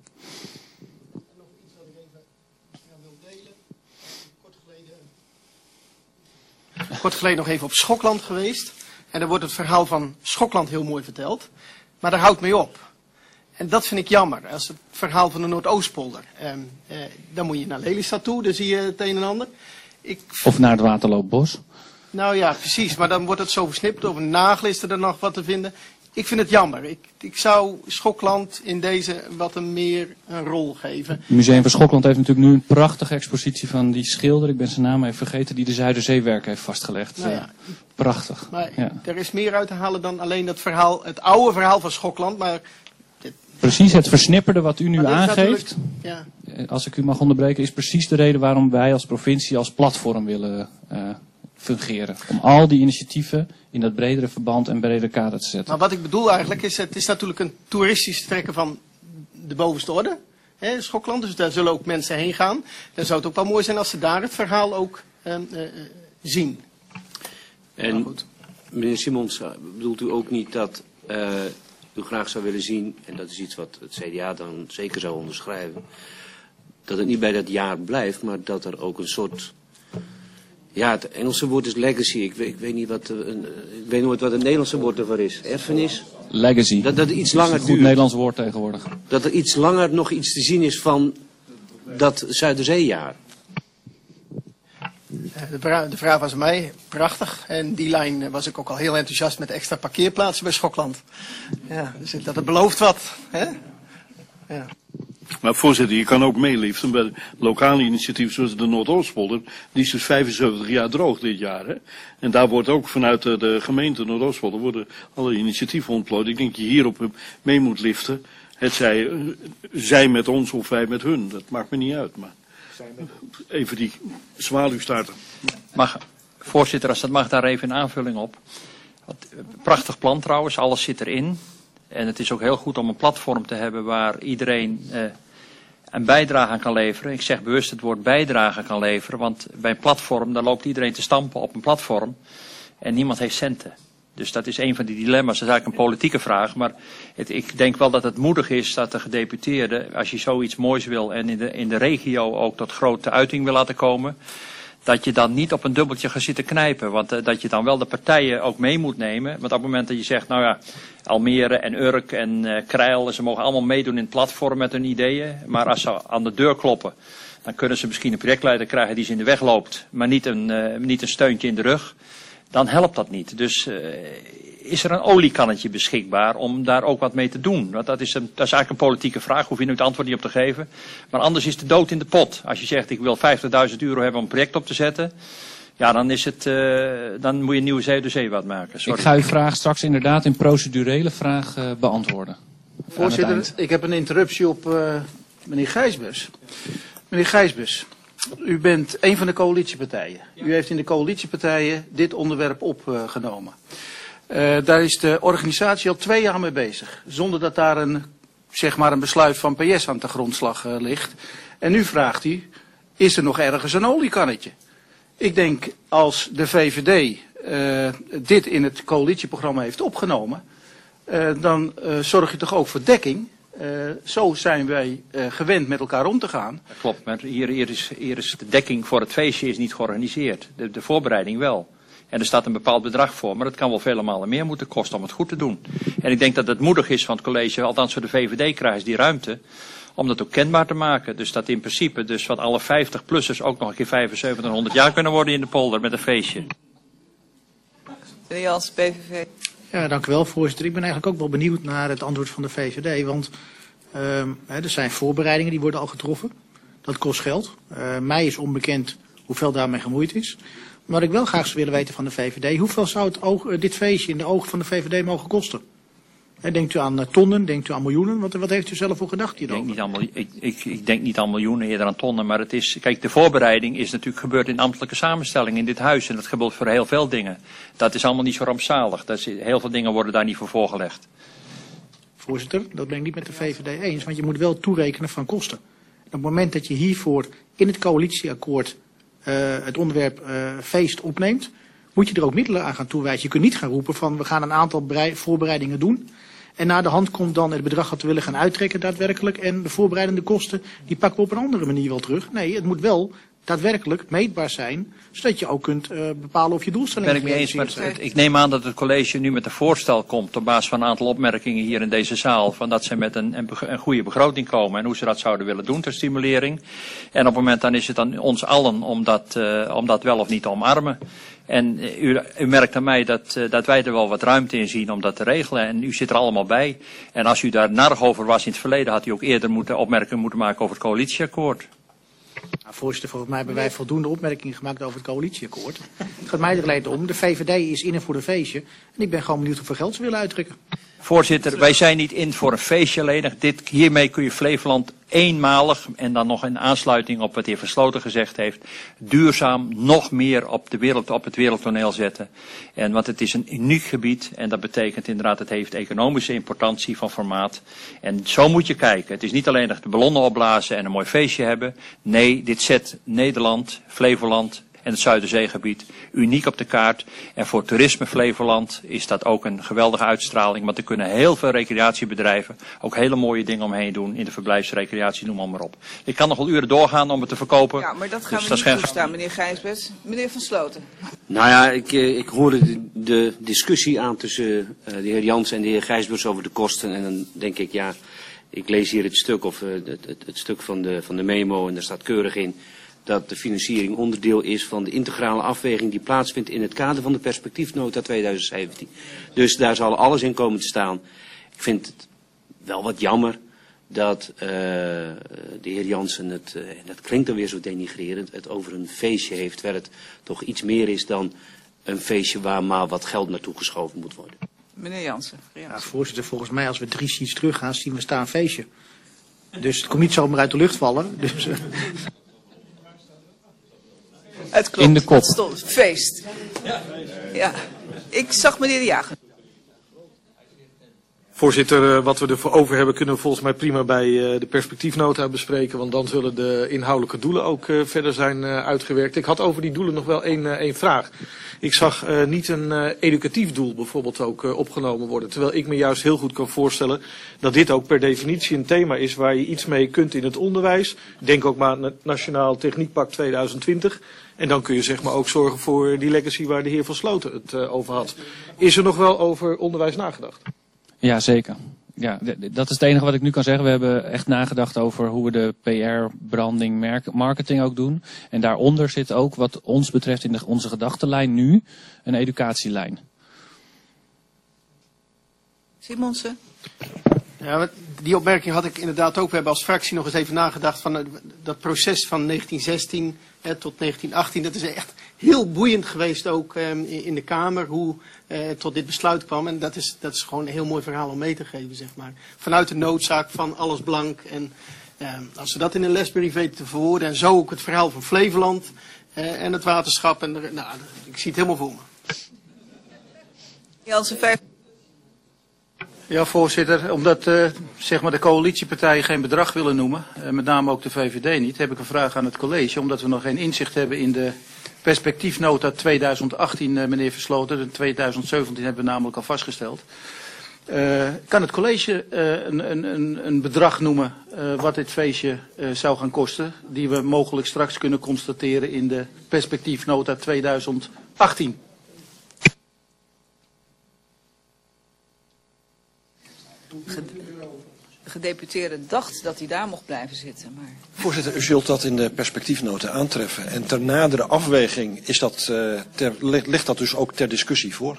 Kort geleden nog even op Schokland geweest. En daar wordt het verhaal van Schokland heel mooi verteld. Maar daar houdt mee op. En dat vind ik jammer. Als het verhaal van de Noordoostpolder. Eh, eh, dan moet je naar Lelystad toe, dan zie je het een en ander. Ik... Of naar het Waterloopbos. Nou ja, precies. Maar dan wordt het zo versnipperd. Over Nagel is er nog wat te vinden. Ik vind het jammer. Ik, ik zou Schokland in deze wat een meer een rol geven. Het Museum van Schokland heeft natuurlijk nu een prachtige expositie van die schilder. Ik ben zijn naam even vergeten. Die de Zuiderzeewerken heeft vastgelegd. Nou ja. Prachtig. Maar ja. Er is meer uit te halen dan alleen dat verhaal, het oude verhaal van Schokland. Maar Precies, het versnipperde wat u nu aangeeft. Ja. als ik u mag onderbreken, is precies de reden waarom wij als provincie als platform willen uh, fungeren. Om al die initiatieven in dat bredere verband en bredere kader te zetten. Maar wat ik bedoel eigenlijk is, het is natuurlijk een toeristisch trekken van de bovenste orde. Hè, Schokland, dus daar zullen ook mensen heen gaan. Dan zou het ook wel mooi zijn als ze daar het verhaal ook uh, uh, zien. En meneer Simons, bedoelt u ook niet dat uh, u graag zou willen zien, en dat is iets wat het C D A dan zeker zou onderschrijven, dat het niet bij dat jaar blijft, maar dat er ook een soort, ja, het Engelse woord is legacy, ik weet, ik weet niet wat, een, ik weet nooit wat het Nederlandse woord ervoor is, erfenis? Legacy. Dat, dat het iets langer dat is een duurt. goed Nederlands woord tegenwoordig. Dat er iets langer nog iets te zien is van dat Zuiderzeejaar. De vraag, de vraag was aan mij prachtig. En die lijn was ik ook al heel enthousiast met extra parkeerplaatsen bij Schokland. Ja, dus dat het belooft wat. Hè? Ja. Maar voorzitter, je kan ook meeliften bij lokale initiatieven zoals de Noordoostpolder. Die is dus vijfenzeventig jaar droog dit jaar. Hè? En daar wordt ook vanuit de, de gemeente Noordoostpolder worden alle initiatieven ontplooid. Ik denk dat je hierop mee moet liften. Het zij, zij met ons of wij met hun. Dat maakt me niet uit. Maar even die zwaluwstaarten. Mag, voorzitter, als dat mag, daar even een aanvulling op. Prachtig plan trouwens, alles zit erin. En het is ook heel goed om een platform te hebben waar iedereen eh, een bijdrage aan kan leveren. Ik zeg bewust het woord bijdrage kan leveren, want bij een platform, daar loopt iedereen te stampen op een platform. En niemand heeft centen. Dus dat is een van die dilemma's. Dat is eigenlijk een politieke vraag. Maar het, ik denk wel dat het moedig is dat de gedeputeerde, als je zoiets moois wil en in de, in de regio ook tot grote uiting wil laten komen, dat je dan niet op een dubbeltje gaat zitten knijpen. Want uh, dat je dan wel de partijen ook mee moet nemen. Want op het moment dat je zegt, nou ja, Almere en Urk en uh, Krijl, ze mogen allemaal meedoen in het platform met hun ideeën. Maar als ze aan de deur kloppen, dan kunnen ze misschien een projectleider krijgen die ze in de weg loopt, maar niet een, uh, niet een steuntje in de rug. Dan helpt dat niet. Dus uh, is er een oliekannetje beschikbaar om daar ook wat mee te doen? Want dat is, een, dat is eigenlijk een politieke vraag, hoef je nu het antwoord niet op te geven. Maar anders is de dood in de pot. Als je zegt, ik wil vijftigduizend euro hebben om een project op te zetten, ja, dan, is het, uh, dan moet je een nieuwe zee de zeewaard maken. Sorry. Ik ga uw vraag straks inderdaad in procedurele vraag uh, beantwoorden. Voorzitter, ik heb een interruptie op uh, meneer Gijsbers. Meneer Gijsbers. U bent een van de coalitiepartijen. U heeft in de coalitiepartijen dit onderwerp opgenomen. Uh, daar is de organisatie al twee jaar mee bezig. Zonder dat daar een, zeg maar een besluit van P S aan de grondslag uh, ligt. En nu vraagt u, is er nog ergens een oliekannetje? Ik denk, als de V V D uh, dit in het coalitieprogramma heeft opgenomen, uh, dan uh, zorg je toch ook voor dekking. Uh, zo zijn wij uh, gewend met elkaar om te gaan. Klopt, maar hier, hier, is, hier is de dekking voor het feestje is niet georganiseerd. De, de voorbereiding wel. En er staat een bepaald bedrag voor, maar het kan wel vele malen meer moeten kosten om het goed te doen. En ik denk dat het moedig is van het college, althans voor de V V D krijgen ze die ruimte, om dat ook kenbaar te maken. Dus dat in principe dus van alle vijftig-plussers ook nog een keer vijfenzeventig en honderd jaar kunnen worden in de polder met een feestje. Meneer Jans, P V V. Ja, dank u wel, voorzitter. Ik ben eigenlijk ook wel benieuwd naar het antwoord van de V V D. Want uh, er zijn voorbereidingen die worden al getroffen. Dat kost geld. Uh, mij is onbekend hoeveel daarmee gemoeid is. Maar wat ik wel graag zou willen weten van de V V D. Hoeveel zou het oog, uh, dit feestje in de ogen van de V V D mogen kosten? He, denkt u aan uh, tonnen, denkt u aan miljoenen? Wat, wat heeft u zelf voor gedacht hierover? Ik denk, niet aan, ik, ik, ik denk niet aan miljoenen, eerder aan tonnen. Maar het is, kijk, de voorbereiding is natuurlijk gebeurd in ambtelijke samenstelling in dit huis. En dat gebeurt voor heel veel dingen. Dat is allemaal niet zo rampzalig. Dat is, heel veel dingen worden daar niet voor voorgelegd. Voorzitter, dat ben ik niet met de V V D eens. Want je moet wel toerekenen van kosten. En op het moment dat je hiervoor in het coalitieakkoord uh, het onderwerp uh, feest opneemt, moet je er ook middelen aan gaan toewijzen. Je kunt niet gaan roepen van we gaan een aantal voorbereidingen doen. En na de hand komt dan het bedrag dat we willen gaan uittrekken daadwerkelijk. En de voorbereidende kosten, die pakken we op een andere manier wel terug. Nee, het moet wel daadwerkelijk meetbaar zijn, zodat je ook kunt uh, bepalen of je doelstellingen ben ik mee eens, maar het, ik neem aan dat het college nu met een voorstel komt op basis van een aantal opmerkingen hier in deze zaal, van dat ze met een, een, een goede begroting komen en hoe ze dat zouden willen doen ter stimulering. En op het moment dan is het aan ons allen om dat, uh, om dat wel of niet te omarmen. En uh, u, u merkt aan mij dat, uh, dat wij er wel wat ruimte in zien om dat te regelen. En u zit er allemaal bij. En als u daar narig over was in het verleden, had u ook eerder moeten, opmerkingen moeten maken over het coalitieakkoord. Nou, voorzitter, volgens mij hebben wij voldoende opmerkingen gemaakt over het coalitieakkoord. Het gaat mij er alleen om. De V V D is in en voor de feestje. En ik ben gewoon benieuwd hoeveel geld ze willen uittrekken. Voorzitter, wij zijn niet in voor een feestje alleen. Dit, hiermee kun je Flevoland eenmalig, en dan nog in aansluiting op wat de heer Versloten gezegd heeft, duurzaam nog meer op, de wereld, op het wereldtoneel zetten. En, want het is een uniek gebied en dat betekent inderdaad, het heeft economische importantie van formaat. En zo moet je kijken. Het is niet alleen dat de ballonnen opblazen en een mooi feestje hebben. Nee, dit zet Nederland, Flevoland en het Zuiderzeegebied uniek op de kaart. En voor toerisme Flevoland is dat ook een geweldige uitstraling. Want er kunnen heel veel recreatiebedrijven ook hele mooie dingen omheen doen. In de verblijfsrecreatie, noem maar, maar op. Ik kan nog wel uren doorgaan om het te verkopen. Ja, maar dat gaan dus we dat niet geen... toestaan, meneer Gijsbert. Meneer Van Sloten. Nou ja, ik, ik hoorde de, de discussie aan tussen uh, de heer Jans en de heer Gijsbers over de kosten. En dan denk ik, ja, ik lees hier het stuk, of uh, het, het, het stuk van de, van de memo en daar staat keurig in dat de financiering onderdeel is van de integrale afweging die plaatsvindt in het kader van de perspectiefnota tweeduizend zeventien. Dus daar zal alles in komen te staan. Ik vind het wel wat jammer dat uh, de heer Jansen het, uh, en dat klinkt dan weer zo denigrerend, het over een feestje heeft, terwijl het toch iets meer is dan een feestje waar maar wat geld naartoe geschoven moet worden. Meneer Jansen. Ja, voorzitter, volgens mij als we drie sheets teruggaan zien we staan een feestje. Dus het komt niet zomaar uit de lucht vallen. Dus, uh... Het klopt, in de kop. Het stond feest. Ja, ik zag meneer De Jager. Voorzitter, wat we ervoor over hebben kunnen we volgens mij prima bij de perspectiefnota bespreken. Want dan zullen de inhoudelijke doelen ook verder zijn uitgewerkt. Ik had over die doelen nog wel één, één vraag. Ik zag uh, niet een uh, educatief doel bijvoorbeeld ook uh, opgenomen worden. Terwijl ik me juist heel goed kan voorstellen dat dit ook per definitie een thema is waar je iets mee kunt in het onderwijs. Denk ook maar aan het Nationaal Techniekpak tweeduizend twintig. En dan kun je zeg maar ook zorgen voor die legacy waar de heer Van Sloten het uh, over had. Is er nog wel over onderwijs nagedacht? Ja, zeker. Ja, dat is het enige wat ik nu kan zeggen. We hebben echt nagedacht over hoe we de P R, branding, marketing ook doen. En daaronder zit ook wat ons betreft in de, onze gedachtenlijn nu een educatielijn. Simonsen? Ja, die opmerking had ik inderdaad ook. We hebben als fractie nog eens even nagedacht van uh, dat proces van negentien zestien eh, tot negentien achttien. Dat is echt heel boeiend geweest ook um, in de Kamer hoe uh, tot dit besluit kwam. En dat is, dat is gewoon een heel mooi verhaal om mee te geven, zeg maar. Vanuit de noodzaak van alles blank. En uh, als we dat in een lesbrief weten te verwoorden. En zo ook het verhaal van Flevoland uh, en het waterschap. En de, nou, ik zie het helemaal voor me. Jansen, vijf. Ja, voorzitter, omdat uh, zeg maar de coalitiepartijen geen bedrag willen noemen, uh, met name ook de V V D niet, heb ik een vraag aan het college, omdat we nog geen inzicht hebben in de perspectiefnota tweeduizend achttien, uh, meneer Versloten, de tweeduizend zeventien hebben we namelijk al vastgesteld. Uh, kan het college uh, een, een, een bedrag noemen uh, wat dit feestje uh, zou gaan kosten, die we mogelijk straks kunnen constateren in de perspectiefnota tweeduizend achttien? De gedeputeerde dacht dat hij daar mocht blijven zitten. Maar... Voorzitter, u zult dat in de perspectiefnota aantreffen. En ter nadere afweging is dat, uh, ter, ligt dat dus ook ter discussie voor.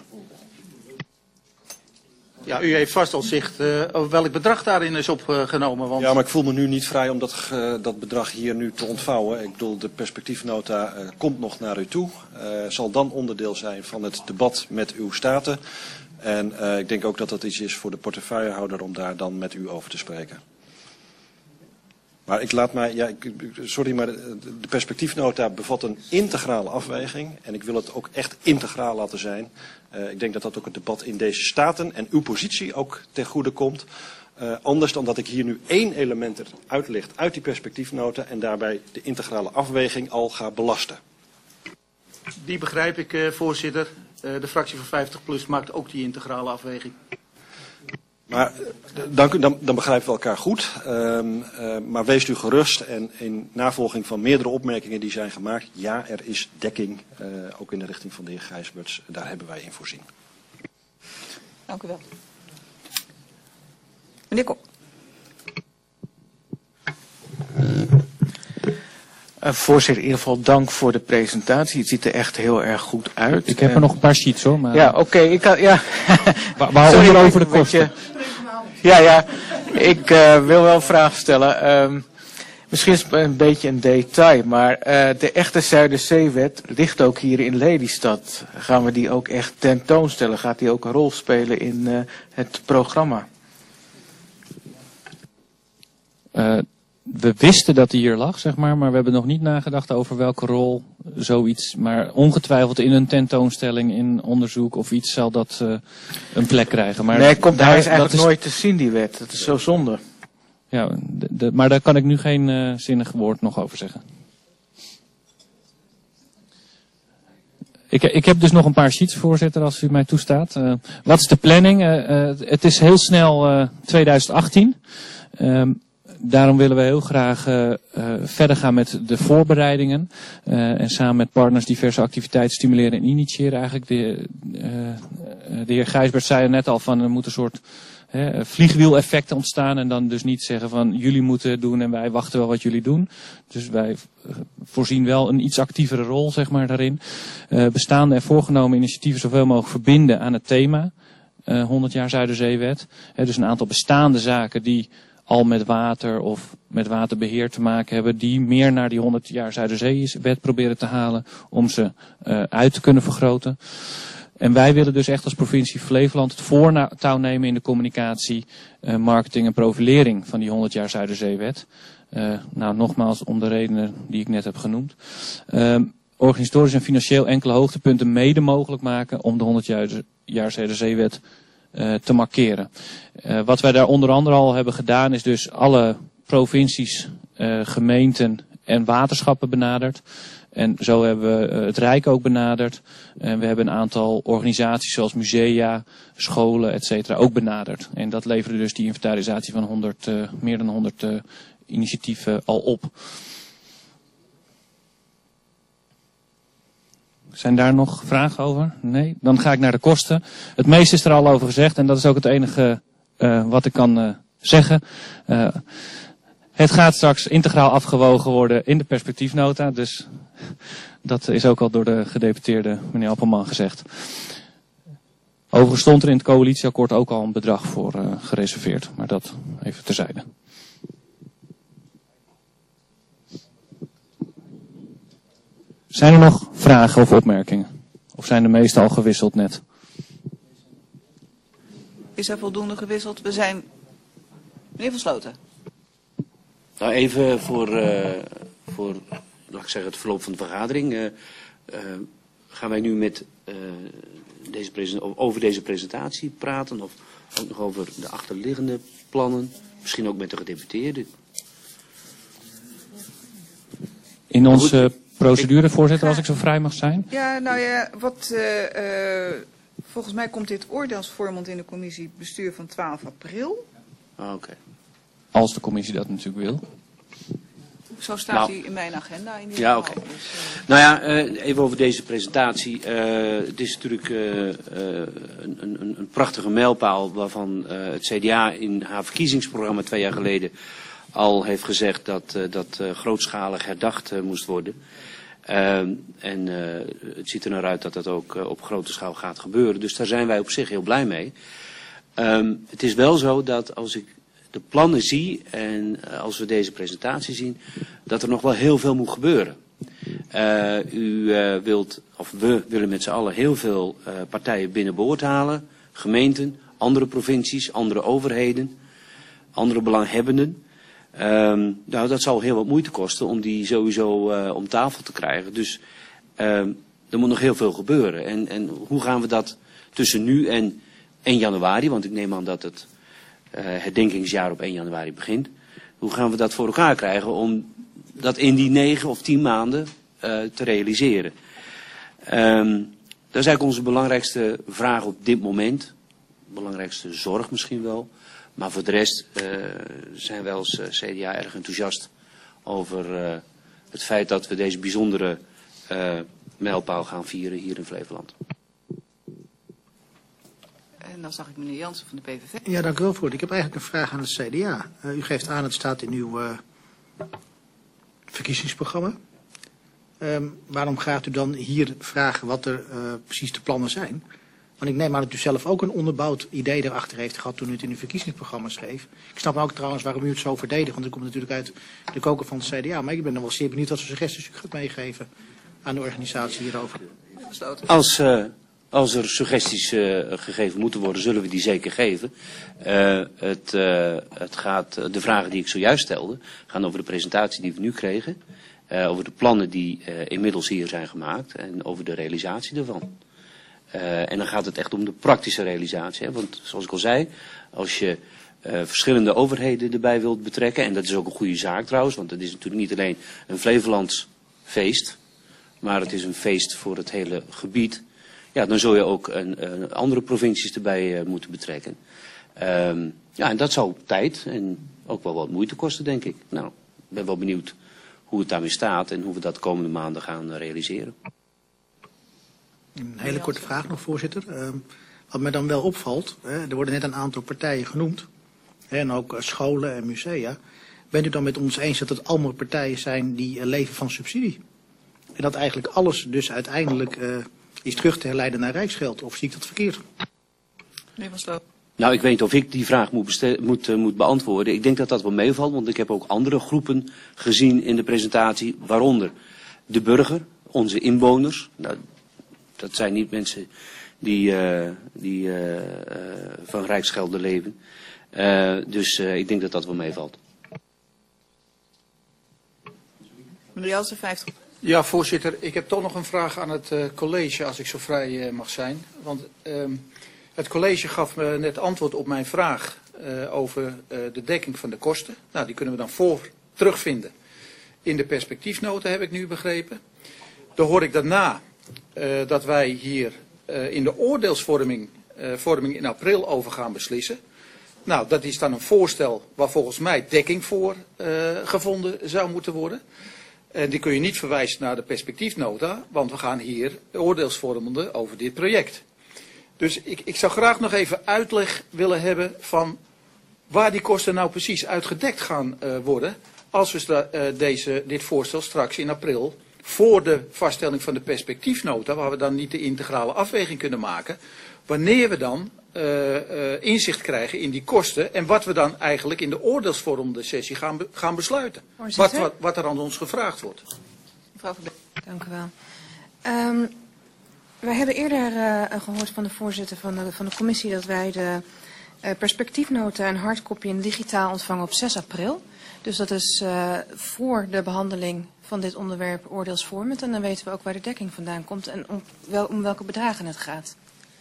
Ja, u heeft vast al zicht uh, over welk bedrag daarin is opgenomen. Want... Ja, maar ik voel me nu niet vrij om dat, uh, dat bedrag hier nu te ontvouwen. Ik bedoel, de perspectiefnota uh, komt nog naar u toe. Uh, zal dan onderdeel zijn van het debat met uw staten. En uh, ik denk ook dat dat iets is voor de portefeuillehouder om daar dan met u over te spreken. Maar ik laat mij, ja, ik, sorry, maar de, de perspectiefnota bevat een integrale afweging. En ik wil het ook echt integraal laten zijn. Uh, ik denk dat dat ook het debat in deze staten en uw positie ook ten goede komt. Uh, anders dan dat ik hier nu één element uitlicht uit die perspectiefnota en daarbij de integrale afweging al ga belasten. Die begrijp ik, uh, voorzitter. Uh, de fractie van vijftig plus maakt ook die integrale afweging. Maar dank u, dan, dan begrijpen we elkaar goed. Um, uh, maar wees u gerust en in navolging van meerdere opmerkingen die zijn gemaakt. Ja, er is dekking, uh, ook in de richting van de heer Gijsberts. Daar hebben wij in voorzien. Dank u wel. Meneer Kok. Uh, voorzitter, in ieder geval dank voor de presentatie. Het ziet er echt heel erg goed uit. Ik heb er uh, nog een paar sheets hoor. Maar... Ja, oké. Okay, ik kan, ja. Waaronder over de kosten. Ja, ja. Ik uh, wil wel een vraag stellen. Um, Misschien is het een beetje een detail, maar uh, de echte Zuiderzeewet ligt ook hier in Lelystad. Gaan we die ook echt tentoonstellen? Gaat die ook een rol spelen in uh, het programma? Uh, we wisten dat die hier lag, zeg maar, maar we hebben nog niet nagedacht over welke rol zoiets. Maar ongetwijfeld in een tentoonstelling, in onderzoek of iets zal dat uh, een plek krijgen. Maar nee, komt, daar, hij is eigenlijk is, nooit te zien, die wet. Dat is zo zonde. Ja, de, de, maar daar kan ik nu geen uh, zinnig woord nog over zeggen. Ik, ik heb dus nog een paar sheets, voorzitter, als u mij toestaat. Uh, wat is de planning? Uh, uh, het is heel snel uh, twintig achttien. Um, Daarom willen we heel graag uh, uh, verder gaan met de voorbereidingen. Uh, en samen met partners diverse activiteiten stimuleren en initiëren. Eigenlijk de, uh, de heer Gijsbert zei er net al van er moet een soort uh, vliegwiel-effect ontstaan. En dan dus niet zeggen van jullie moeten het doen en wij wachten wel wat jullie doen. Dus wij uh, voorzien wel een iets actievere rol, zeg maar, daarin. Uh, bestaande en voorgenomen initiatieven zoveel mogelijk verbinden aan het thema. Uh, honderd jaar Zuiderzeewet. Uh, dus een aantal bestaande zaken die al met water of met waterbeheer te maken hebben, die meer naar die honderd jaar Zuiderzeewet proberen te halen om ze uh, uit te kunnen vergroten. En wij willen dus echt als provincie Flevoland het voortouw nemen in de communicatie, uh, marketing en profilering van die honderd jaar Zuiderzeewet. Uh, nou, nogmaals om de redenen die ik net heb genoemd. Uh, organisatorisch en financieel enkele hoogtepunten mede mogelijk maken om de honderd jaar Zuiderzeewet Uh, te markeren. Uh, wat wij daar onder andere al hebben gedaan is dus alle provincies, uh, gemeenten en waterschappen benaderd. En zo hebben we uh, het Rijk ook benaderd. En we hebben een aantal organisaties zoals musea, scholen, et cetera ook benaderd. En dat leverde dus die inventarisatie van honderd, uh, meer dan honderd uh, initiatieven al op. Zijn daar nog vragen over? Nee? Dan ga ik naar de kosten. Het meeste is er al over gezegd en dat is ook het enige uh, wat ik kan uh, zeggen. Uh, het gaat straks integraal afgewogen worden in de perspectiefnota. Dus dat is ook al door de gedeputeerde meneer Appelman gezegd. Overigens stond er in het coalitieakkoord ook al een bedrag voor uh, gereserveerd. Maar dat even terzijde. Zijn er nog vragen of opmerkingen? Of zijn de meeste al gewisseld net? Is er voldoende gewisseld? We zijn... Meneer Van Sloten. Nou, even voor, uh, voor laat ik zeggen, het verloop van de vergadering. Uh, uh, gaan wij nu met, uh, deze presentatie, over deze presentatie praten? Of ook nog over de achterliggende plannen? Misschien ook met de gedeputeerde? In onze procedure, voorzitter, als ik zo vrij mag zijn. Ja, nou ja, wat, uh, uh, volgens mij komt dit oordeelsvormend in de commissie bestuur van twaalf april. Ah, Oké. Okay. Als de commissie dat natuurlijk wil. Zo staat nou, hij in mijn agenda. In ja, oké. Okay. Uh, nou ja, uh, even over deze presentatie. Uh, het is natuurlijk uh, uh, een, een, een prachtige mijlpaal waarvan uh, het C D A in haar verkiezingsprogramma twee jaar geleden al heeft gezegd dat uh, dat uh, grootschalig herdacht uh, moest worden. Uh, en uh, het ziet er naar uit dat dat ook uh, op grote schaal gaat gebeuren. Dus daar zijn wij op zich heel blij mee. Um, het is wel zo dat als ik de plannen zie en uh, als we deze presentatie zien, dat er nog wel heel veel moet gebeuren. Uh, u uh, wilt, of we willen met z'n allen heel veel uh, partijen binnenboord halen. Gemeenten, andere provincies, andere overheden, andere belanghebbenden. Um, nou, dat zal heel wat moeite kosten om die sowieso uh, om tafel te krijgen. Dus um, er moet nog heel veel gebeuren. En, en hoe gaan we dat tussen nu en één januari, want ik neem aan dat het uh, herdenkingsjaar op één januari begint. Hoe gaan we dat voor elkaar krijgen om dat in die negen of tien maanden uh, te realiseren? Um, dat is eigenlijk onze belangrijkste vraag op dit moment. Belangrijkste zorg misschien wel. Maar voor de rest uh, zijn wij als uh, C D A erg enthousiast over uh, het feit dat we deze bijzondere uh, mijlpaal gaan vieren hier in Flevoland. En dan zag ik meneer Jansen van de P V V. Ja, dank u wel, voorzitter. Ik heb eigenlijk een vraag aan het C D A. Uh, u geeft aan, het staat in uw uh, verkiezingsprogramma. Um, waarom gaat u dan hier vragen wat er uh, precies de plannen zijn? Want ik neem aan dat u zelf ook een onderbouwd idee erachter heeft gehad toen u het in uw verkiezingsprogramma schreef. Ik snap ook trouwens waarom u het zo verdedigt, want ik kom natuurlijk uit de koker van het C D A. Maar ik ben dan wel zeer benieuwd wat voor suggesties u gaat meegeven aan de organisatie hierover. Als, uh, als er suggesties uh, gegeven moeten worden, zullen we die zeker geven. Uh, het, uh, het gaat, de vragen die ik zojuist stelde, gaan over de presentatie die we nu kregen. Uh, over de plannen die uh, inmiddels hier zijn gemaakt en over de realisatie daarvan. Uh, en dan gaat het echt om de praktische realisatie. Hè? Want zoals ik al zei, als je uh, verschillende overheden erbij wilt betrekken, en dat is ook een goede zaak trouwens, want het is natuurlijk niet alleen een Flevolands feest, maar het is een feest voor het hele gebied. Ja, dan zul je ook een, een andere provincies erbij uh, moeten betrekken. Um, ja, en dat zal tijd en ook wel wat moeite kosten, denk ik. Nou, ik ben wel benieuwd hoe het daarmee staat en hoe we dat de komende maanden gaan uh, realiseren. Een hele korte vraag nog, voorzitter. Uh, wat mij dan wel opvalt, hè, er worden net een aantal partijen genoemd, hè, en ook uh, scholen en musea. Bent u dan met ons eens dat het allemaal partijen zijn die uh, leven van subsidie? En dat eigenlijk alles dus uiteindelijk uh, is terug te herleiden naar rijksgeld, of zie ik dat verkeerd? Meneer Van Sloot. Nou, ik weet niet of ik die vraag moet, moet, uh, moet beantwoorden. Ik denk dat dat wel meevalt, want ik heb ook andere groepen gezien in de presentatie, waaronder de burger, onze inwoners. Nou, dat zijn niet mensen die, uh, die uh, uh, van rijksgelden leven. Uh, dus uh, ik denk dat dat wel meevalt. Meneer Jansen, vijftig. Ja, voorzitter. Ik heb toch nog een vraag aan het uh, college, als ik zo vrij uh, mag zijn. Want um, het college gaf me net antwoord op mijn vraag uh, over uh, de dekking van de kosten. Nou, die kunnen we dan voor terugvinden in de perspectiefnota, heb ik nu begrepen. Dan hoor ik daarna uh, dat wij hier uh, in de oordeelsvorming uh, vorming in april over gaan beslissen. Nou, dat is dan een voorstel waar volgens mij dekking voor uh, gevonden zou moeten worden. En die kun je niet verwijzen naar de perspectiefnota, want we gaan hier oordeelsvormende over dit project. Dus ik, ik zou graag nog even uitleg willen hebben van waar die kosten nou precies uitgedekt gaan uh, worden, als we uh, deze, dit voorstel straks in april, voor de vaststelling van de perspectiefnota, waar we dan niet de integrale afweging kunnen maken, wanneer we dan uh, uh, inzicht krijgen in die kosten en wat we dan eigenlijk in de oordeelsvormende sessie gaan, be gaan besluiten. Wat, wat, wat er aan ons gevraagd wordt. Mevrouw Van Beek. Dank u wel. Um, wij hebben eerder uh, gehoord van de voorzitter van de, van de commissie dat wij de uh, perspectiefnota en hardcopy en digitaal ontvangen op zes april. Dus dat is uh, voor de behandeling van dit onderwerp oordeelsvormend. En dan weten we ook waar de dekking vandaan komt en om, wel, om welke bedragen het gaat.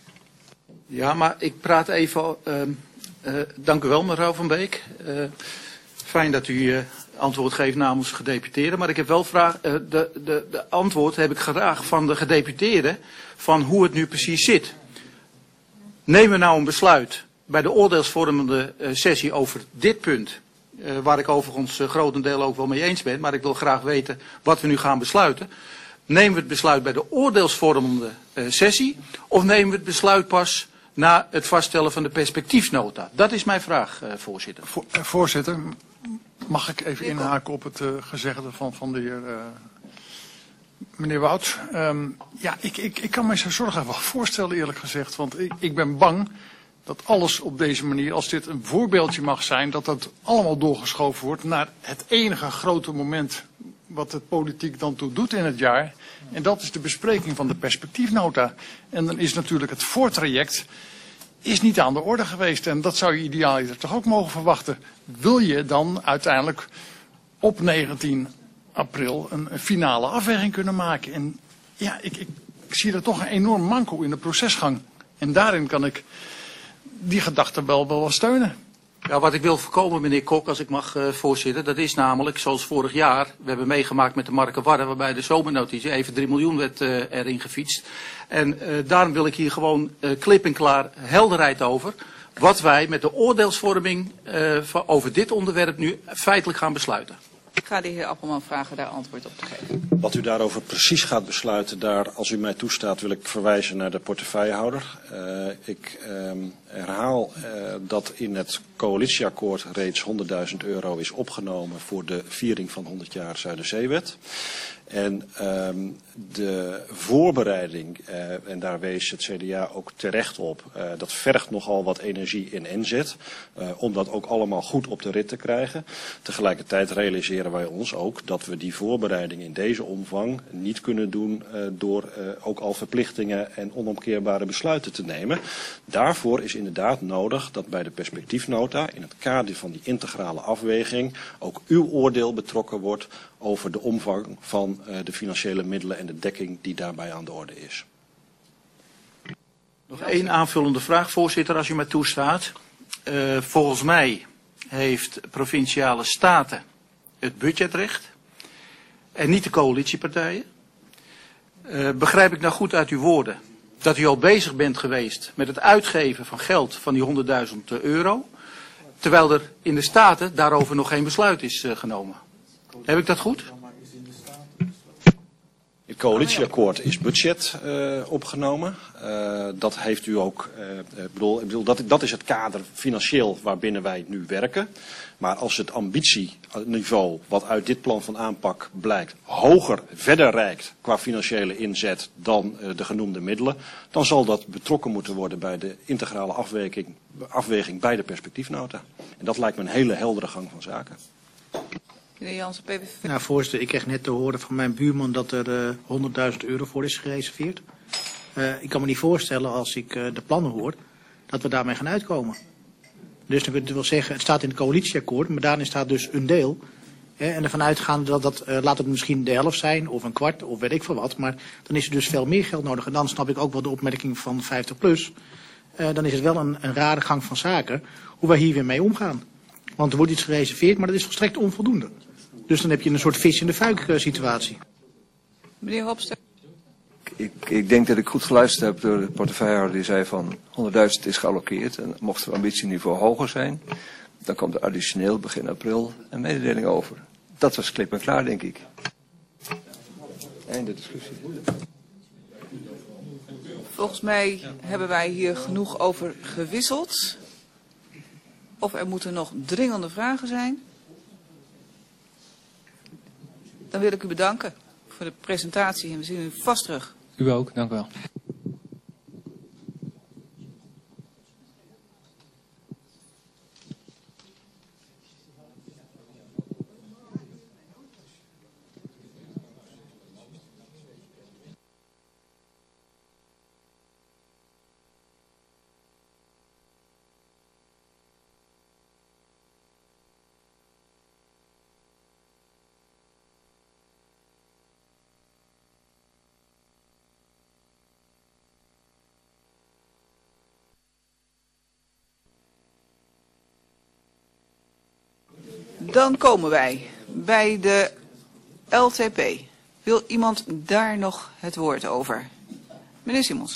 Ja, maar ik praat even. Uh, uh, dank u wel, mevrouw Van Beek. Uh, fijn dat u uh, antwoord geeft namens gedeputeerden. Maar ik heb wel vraag. Uh, de, de, de antwoord heb ik graag van de gedeputeerden van hoe het nu precies zit. Nemen we nou een besluit bij de oordeelsvormende uh, sessie over dit punt. Uh, waar ik overigens uh, grotendeel ook wel mee eens ben. Maar ik wil graag weten wat we nu gaan besluiten. Nemen we het besluit bij de oordeelsvormende uh, sessie? Of nemen we het besluit pas na het vaststellen van de perspectiefnota? Dat is mijn vraag, uh, voorzitter. Vo uh, voorzitter, mag ik even inhaken op het uh, gezegde van, van de heer uh, meneer Wout? Um, ja, ik, ik, ik kan me zo'n zorgen wel voorstellen, eerlijk gezegd. Want ik, ik ben bang dat alles op deze manier, als dit een voorbeeldje mag zijn, dat dat allemaal doorgeschoven wordt naar het enige grote moment wat de politiek dan toe doet in het jaar. En dat is de bespreking van de perspectiefnota. En dan is natuurlijk het voortraject is niet aan de orde geweest. En dat zou je idealiter toch ook mogen verwachten. Wil je dan uiteindelijk op negentien april een, een finale afweging kunnen maken? En ja, ik, ik, ik zie er toch een enorm manco in de procesgang. En daarin kan ik die gedachte wel, wel steunen. Ja, wat ik wil voorkomen, meneer Kok, als ik mag, uh, voorzitter, dat is namelijk, zoals vorig jaar, we hebben meegemaakt met de Markenwarre, waarbij de zomernotitie even drie miljoen werd uh, erin gefietst. En uh, daarom wil ik hier gewoon uh, klip en klaar helderheid over, wat wij met de oordeelsvorming uh, over dit onderwerp nu feitelijk gaan besluiten. Ik ga de heer Appelman vragen daar antwoord op te geven. Wat u daarover precies gaat besluiten, daar, als u mij toestaat, wil ik verwijzen naar de portefeuillehouder. Uh, ik uh, herhaal uh, dat in het coalitieakkoord reeds honderdduizend euro is opgenomen voor de viering van honderd jaar Zuiderzeewet. En um, de voorbereiding, uh, en daar wees het C D A ook terecht op, uh, dat vergt nogal wat energie in inzet, uh, om dat ook allemaal goed op de rit te krijgen. Tegelijkertijd realiseren wij ons ook dat we die voorbereiding in deze omvang niet kunnen doen uh, door uh, ook al verplichtingen en onomkeerbare besluiten te nemen. Daarvoor is inderdaad nodig dat bij de perspectiefnota, in het kader van die integrale afweging, ook uw oordeel betrokken wordt over de omvang van uh, de financiële middelen en de dekking die daarbij aan de orde is. Nog één aanvullende vraag, voorzitter, als u mij toestaat. Uh, volgens mij heeft provinciale staten het budgetrecht en niet de coalitiepartijen. Uh, begrijp ik nou goed uit uw woorden dat u al bezig bent geweest met het uitgeven van geld van die honderdduizend euro, terwijl er in de staten daarover nog geen besluit is uh, genomen? Heb ik dat goed? Het coalitieakkoord is budget uh, opgenomen. Uh, dat heeft u ook, uh, ik bedoel, ik bedoel dat, dat is het kader financieel waarbinnen wij nu werken. Maar als het ambitieniveau wat uit dit plan van aanpak blijkt hoger, verder reikt qua financiële inzet dan uh, de genoemde middelen, dan zal dat betrokken moeten worden bij de integrale afweging, afweging bij de perspectiefnota. En dat lijkt me een hele heldere gang van zaken. Meneer Jansen, P V V. Nou, voorzitter, ik kreeg net te horen van mijn buurman dat er uh, honderdduizend euro voor is gereserveerd. Uh, ik kan me niet voorstellen, als ik uh, de plannen hoor, dat we daarmee gaan uitkomen. Dus dan wil zeggen, het staat in het coalitieakkoord, maar daarin staat dus een deel. Hè, en ervan uitgaande dat dat, uh, laat het misschien de helft zijn, of een kwart, of weet ik veel wat. Maar dan is er dus veel meer geld nodig. En dan snap ik ook wel de opmerking van vijftig plus. Uh, dan is het wel een, een rare gang van zaken, hoe wij hier weer mee omgaan. Want er wordt iets gereserveerd, maar dat is volstrekt onvoldoende. Dus dan heb je een soort vis in de fuik uh, situatie. Meneer Hopster. Ik, ik denk dat ik goed geluisterd heb door de portefeuillehouder die zei van honderdduizend is gealloceerd. En mocht het ambitieniveau hoger zijn, dan komt er additioneel begin april een mededeling over. Dat was klip en klaar, denk ik. Einde discussie. Volgens mij hebben wij hier genoeg over gewisseld. Of er moeten nog dringende vragen zijn. Dan wil ik u bedanken voor de presentatie en we zien u vast terug. U ook, dank u wel. Dan komen wij bij de L T P. Wil iemand daar nog het woord over? Meneer Simons.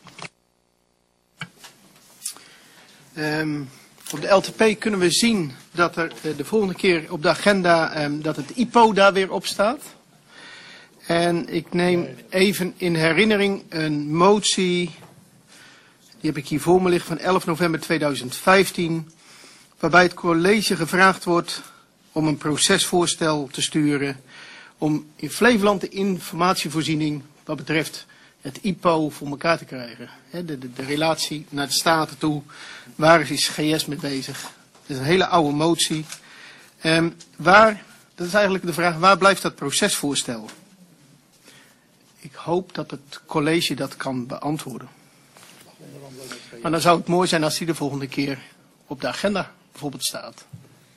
Um, op de L T P kunnen we zien dat er uh, de volgende keer op de agenda um, dat het I P O daar weer op staat. En ik neem even in herinnering een motie, die heb ik hier voor me liggen, van elf november tweeduizend vijftien, waarbij het college gevraagd wordt om een procesvoorstel te sturen om in Flevoland de informatievoorziening wat betreft het I P O voor elkaar te krijgen. De, de, de relatie naar de staten toe, waar is G S mee bezig? Dat is een hele oude motie. Um, waar, dat is eigenlijk de vraag, waar blijft dat procesvoorstel? Ik hoop dat het college dat kan beantwoorden. Maar dan zou het mooi zijn als die de volgende keer op de agenda bijvoorbeeld staat.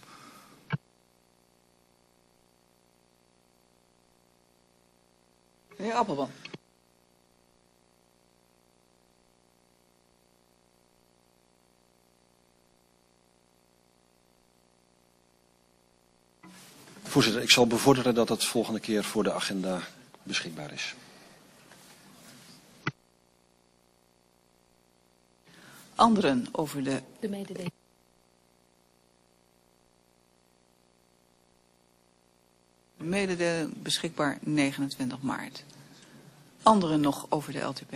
Meneer Appelman. Voorzitter, ik zal bevorderen dat het volgende keer voor de agenda beschikbaar is. Anderen over de... De mededeling. Mededeling beschikbaar negenentwintig maart. Anderen nog over de L T P?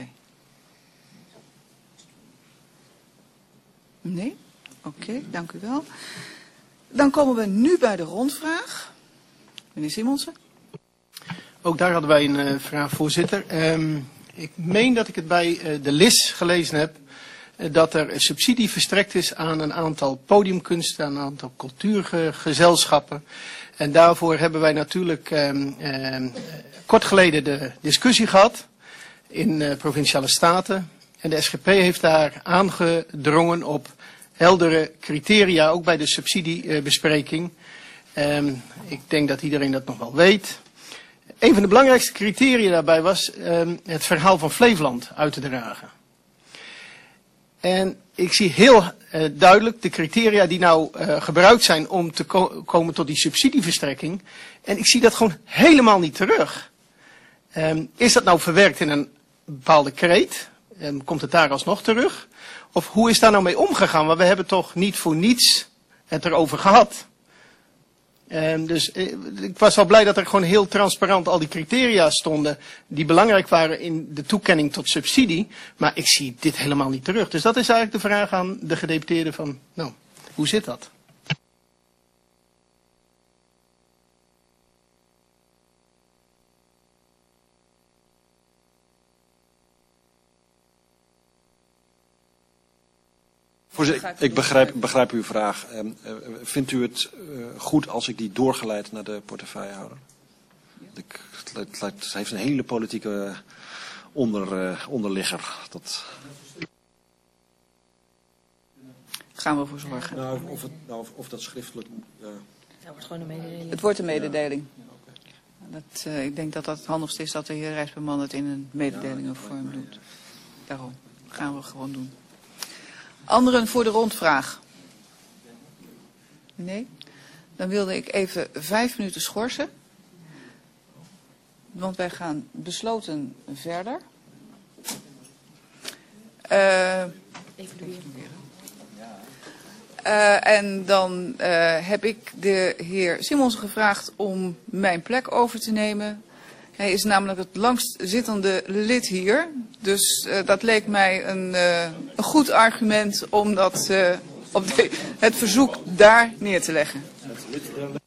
Nee? Oké, okay, dank u wel. Dan komen we nu bij de rondvraag. Meneer Simonsen. Ook daar hadden wij een uh, vraag, voorzitter. Um, ik meen dat ik het bij uh, de L I S gelezen heb, uh, dat er een subsidie verstrekt is aan een aantal podiumkunsten, aan een aantal cultuurgezelschappen. En daarvoor hebben wij natuurlijk um, um, kort geleden de discussie gehad in uh, Provinciale Staten. En de S G P heeft daar aangedrongen op heldere criteria, ook bij de subsidiebespreking. Um, ik denk dat iedereen dat nog wel weet. Een van de belangrijkste criteria daarbij was um, het verhaal van Flevoland uit te dragen. En ik zie heel uh, duidelijk de criteria die nou uh, gebruikt zijn om te ko komen tot die subsidieverstrekking. En ik zie dat gewoon helemaal niet terug. Um, is dat nou verwerkt in een bepaalde kreet? Um, komt het daar alsnog terug? Of hoe is daar nou mee omgegaan? Want we hebben toch niet voor niets het erover gehad. Um, dus uh, ik was wel blij dat er gewoon heel transparant al die criteria stonden die belangrijk waren in de toekenning tot subsidie. Maar ik zie dit helemaal niet terug. Dus dat is eigenlijk de vraag aan de gedeputeerde van, nou, hoe zit dat? Voorzitter, ik begrijp, begrijp uw vraag. Uh, uh, vindt u het uh, goed als ik die doorgeleid naar de portefeuillehouder? Ik, het, het, het heeft een hele politieke onder, uh, onderligger. Dat... Gaan we voor zorgen. Nou, of, het, nou, of, of dat schriftelijk... Uh... Ja, wordt gewoon een mededeling. Het wordt een mededeling. Ja. Dat, uh, ik denk dat dat het handigste is dat de heer Rijksbeman het in een mededelingenvorm doet. Daarom gaan we gewoon doen. Anderen voor de rondvraag? Nee? Dan wilde ik even vijf minuten schorsen. Want wij gaan besloten verder. Uh, uh, en dan uh, heb ik de heer Simons gevraagd om mijn plek over te nemen. Hij is namelijk het langstzittende lid hier. Dus uh, dat leek mij een, uh, een goed argument om dat, uh, op de, het verzoek daar neer te leggen.